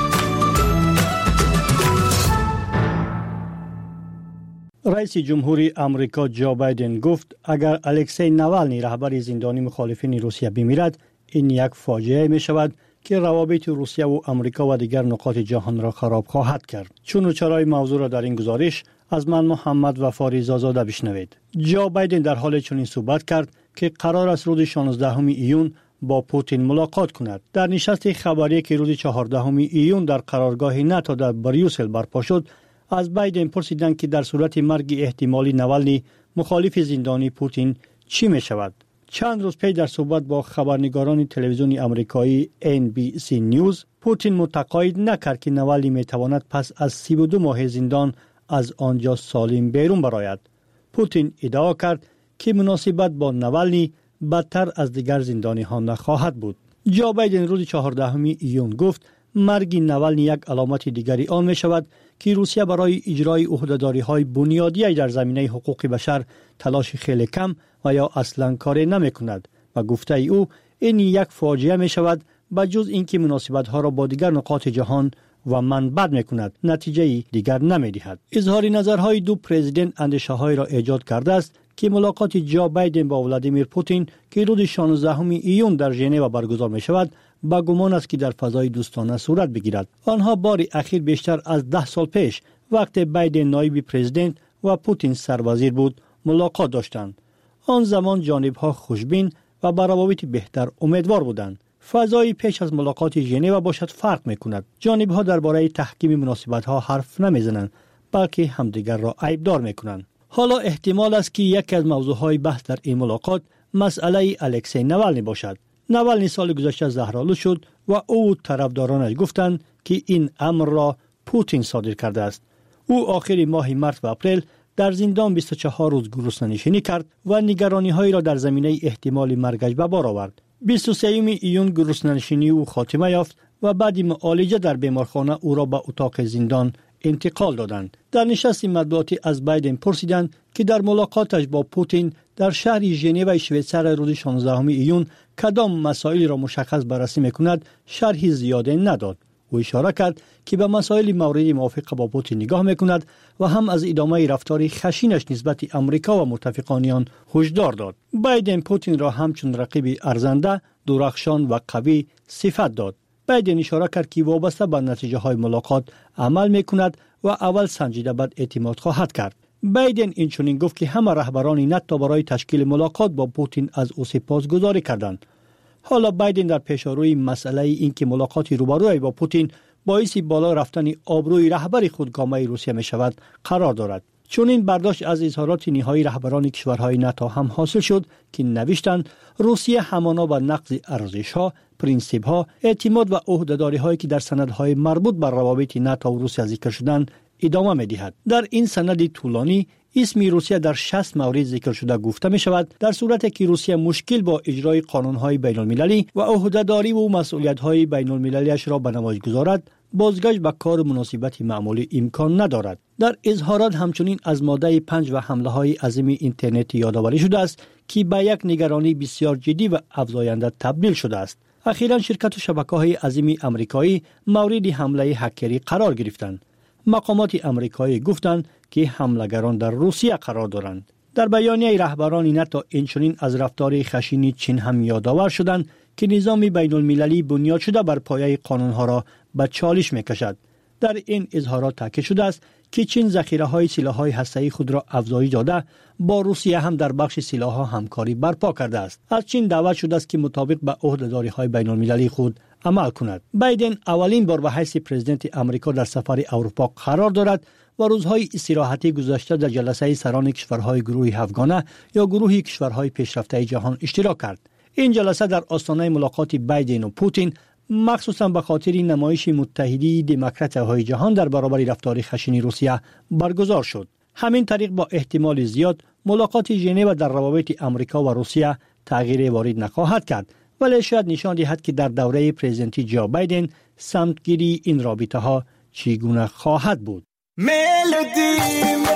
[SPEAKER 2] رئیس جمهوری آمریکا جو بایدن گفت اگر الکسی نوالنی رهبر زندانی مخالفین روسیه بمیرد، این یک فاجعه می شود که روابط روسیه و آمریکا و دیگر نقاط جهان را خراب خواهد کرد. چون و چرای موضوع را در این گزارش از من محمد وفاری زازاده بشنوید. جو بایدن در حال چنین صحبت کرد که قرار است روز شانزدهم ایون با پوتین ملاقات کند. در نشست خبری که روز چهاردهم ایون در قرارگاه ناتو در بریوسل برپا شد، از بایدن پرسیدند که در صورت مرگ احتمالی نوالنی مخالف زندانی پوتین چی می شود. چند روز پی در صحبت با خبرنگاران تلویزیون آمریکایی ان بی سی نیوز، پوتین متقاعد نکرد که نوالنی می تواند پس از سی و دو ماه زندان از آنجا سالم بیرون برآید. پوتین ادعا کرد که مناسبت با نوالنی بدتر از دیگر زندانیان نخواهد بود. جو بایدن روز چهاردهم ایون گفت مرگ نوالنی یک علامت دیگری آن می شود که روسیه برای اجرای عهده‌داری‌های بنیادی در زمینه حقوق بشر تلاش خیلی کم و یا اصلا کاری نمی کند و گفته ای او
[SPEAKER 16] این یک فاجعه می شود، به جز اینکه مناسبت ها را با دیگر نقاط جهان و من بد می کند، نتیجه دیگر نمی دهد. اظهار نظرهای دو پرزیدنت اندیشه های را ایجاد کرده است که ملاقات جو بایدن با ولادیمیر پوتین که روز شانزدهم ایون در ژنو برگزار می شود، با گمان است که در فضای دوستانه صورت بگیرد. آنها بار اخیر بیشتر از ده سال پیش وقتی بایدن نایب پرزیدنت و پوتین سروزیر بود ملاقات داشتند. آن زمان جانب‌ها خوشبین و بر روابط بهتر امیدوار بودند. فضای پیش از ملاقات ژنو باشد فرق می‌کند. جانب‌ها درباره تحکیم مناسبت‌ها حرف نمی‌زنند، بلکه همدیگر را عیبدار می‌کنند. حالا احتمال است که یکی از موضوعهای بحث در این ملاقات مسئله الکسی نوالنی باشد. نوالنی سال گذشته زهرآلود شد و او طرفدارانش گفتند که این امر را پوتین صادر کرده است. او آخر ماه مارس و اپریل در زندان بیست و چهار روز گرسنه‌نشینی کرد و نگرانی‌هایی را در زمینه احتمال مرگش به بار آورد. بیست و سوم ایون گرسنه‌نشینی او خاتمه یافت و بعد معالجه در بیمارخانه او را به اتاق زندان انتقال دادند. در نشست مطبوعاتی از بایدن پرسیدند که در ملاقاتش با پوتین در شهر ژنو شویتزر روز شانزدهم ایون کدام مسائل را مشخص بررسی می‌کند، شرحی زیاده نداد. او اشاره کرد که به مسائل مورد موافقه با پوتین نگاه می‌کند و هم از ادامه رفتار خشنش نسبت امریکا و متفقانیان هشدار داد. بایدن پوتین را همچون رقیب ارزنده، درخشان و قوی صفت داد. بایدن اشاره کرد که وابسته به نتیجه های ملاقات عمل می‌کند و اول سنجیده بعد اعتماد خواهد کرد. بایدن اینچنین گفت که همه رهبران ناتو برای تشکیل ملاقات با پوتین از او سپاسگزاری کردند. حالا بایدن در پیشروی مسئله این که ملاقات روبروی با پوتین باعث بالا رفتن آبروی رهبر خودکامه روسیه می شود قرار دارد. چون این برداشت از اظهارات نهایی رهبران کشورهای ناتو هم حاصل شد که نوشتند روسیه همانا با نقض ارزش‌ها، پرینسیپ‌ها، اعتماد و عهده‌داری‌هایی که در سندهای مربوط بر روابط ناتو و روسیه ذکر شدند ادامه می‌دهد. در این سند طولانی اسم روسیه در شصت مورد ذکر شده گفته می شود، در صورتی که روسیه مشکل با اجرای قانون‌های بین‌المللی و عهده‌داری و مسئولیت‌های بین‌المللی‌اش را به نمایش گذارد، بازگشت به کار مناسبت معمولی امکان ندارد. در اظهارات همچنین از ماده پنج و حمله‌های عظیم اینترنت یادآوری شده است که به یک نگرانی بسیار جدی و افزاینده تبدیل شده است. اخیراً شرکت و شبکه‌های عظیم آمریکایی مورد حمله هکری قرار گرفتند. مقامات آمریکایی گفتند که حملگران در روسیه قرار دارند. در بیانیه رهبران ناتو اینچنین از رفتار خشن چین هم یادآور شدند که نظام بین المللی بنیاد شده بر پایه قانونها را به چالش میکشد. در این اظهارات تاکید شده است که چین ذخیره‌های سلاح‌های هسته‌ای خود را افزایش داده با روسیه هم در بخش سلاح‌ها همکاری برپا کرده است. از چین دعوت شده است که مطابق به عهده‌داری‌های بین‌المللی خود عمل کند. بایدن اولین بار به حیث پرزیدنت آمریکا در سفر اروپا قرار دارد و روزهای استراحتی گذشته در جلسه سران کشورهای گروه هفگانه یا گروه کشورهای پیشرفته جهان اشتراک کرد. این جلسه در آستانه ملاقات بایدن و پوتین مخصوصا به خاطر نمایش متحدی دموکرات‌های جهان در برابر رفتار خشن روسیه برگزار شد. همین طریق با احتمال زیاد ملاقات ژنو در روابط آمریکا و روسیه تغییر وارد نخواهد کرد، ولی شاید نشان دهد که در دوره پرزیدنتی جو بایدن سمتگیری این رابطه ها چگونه خواهد بود. ملودی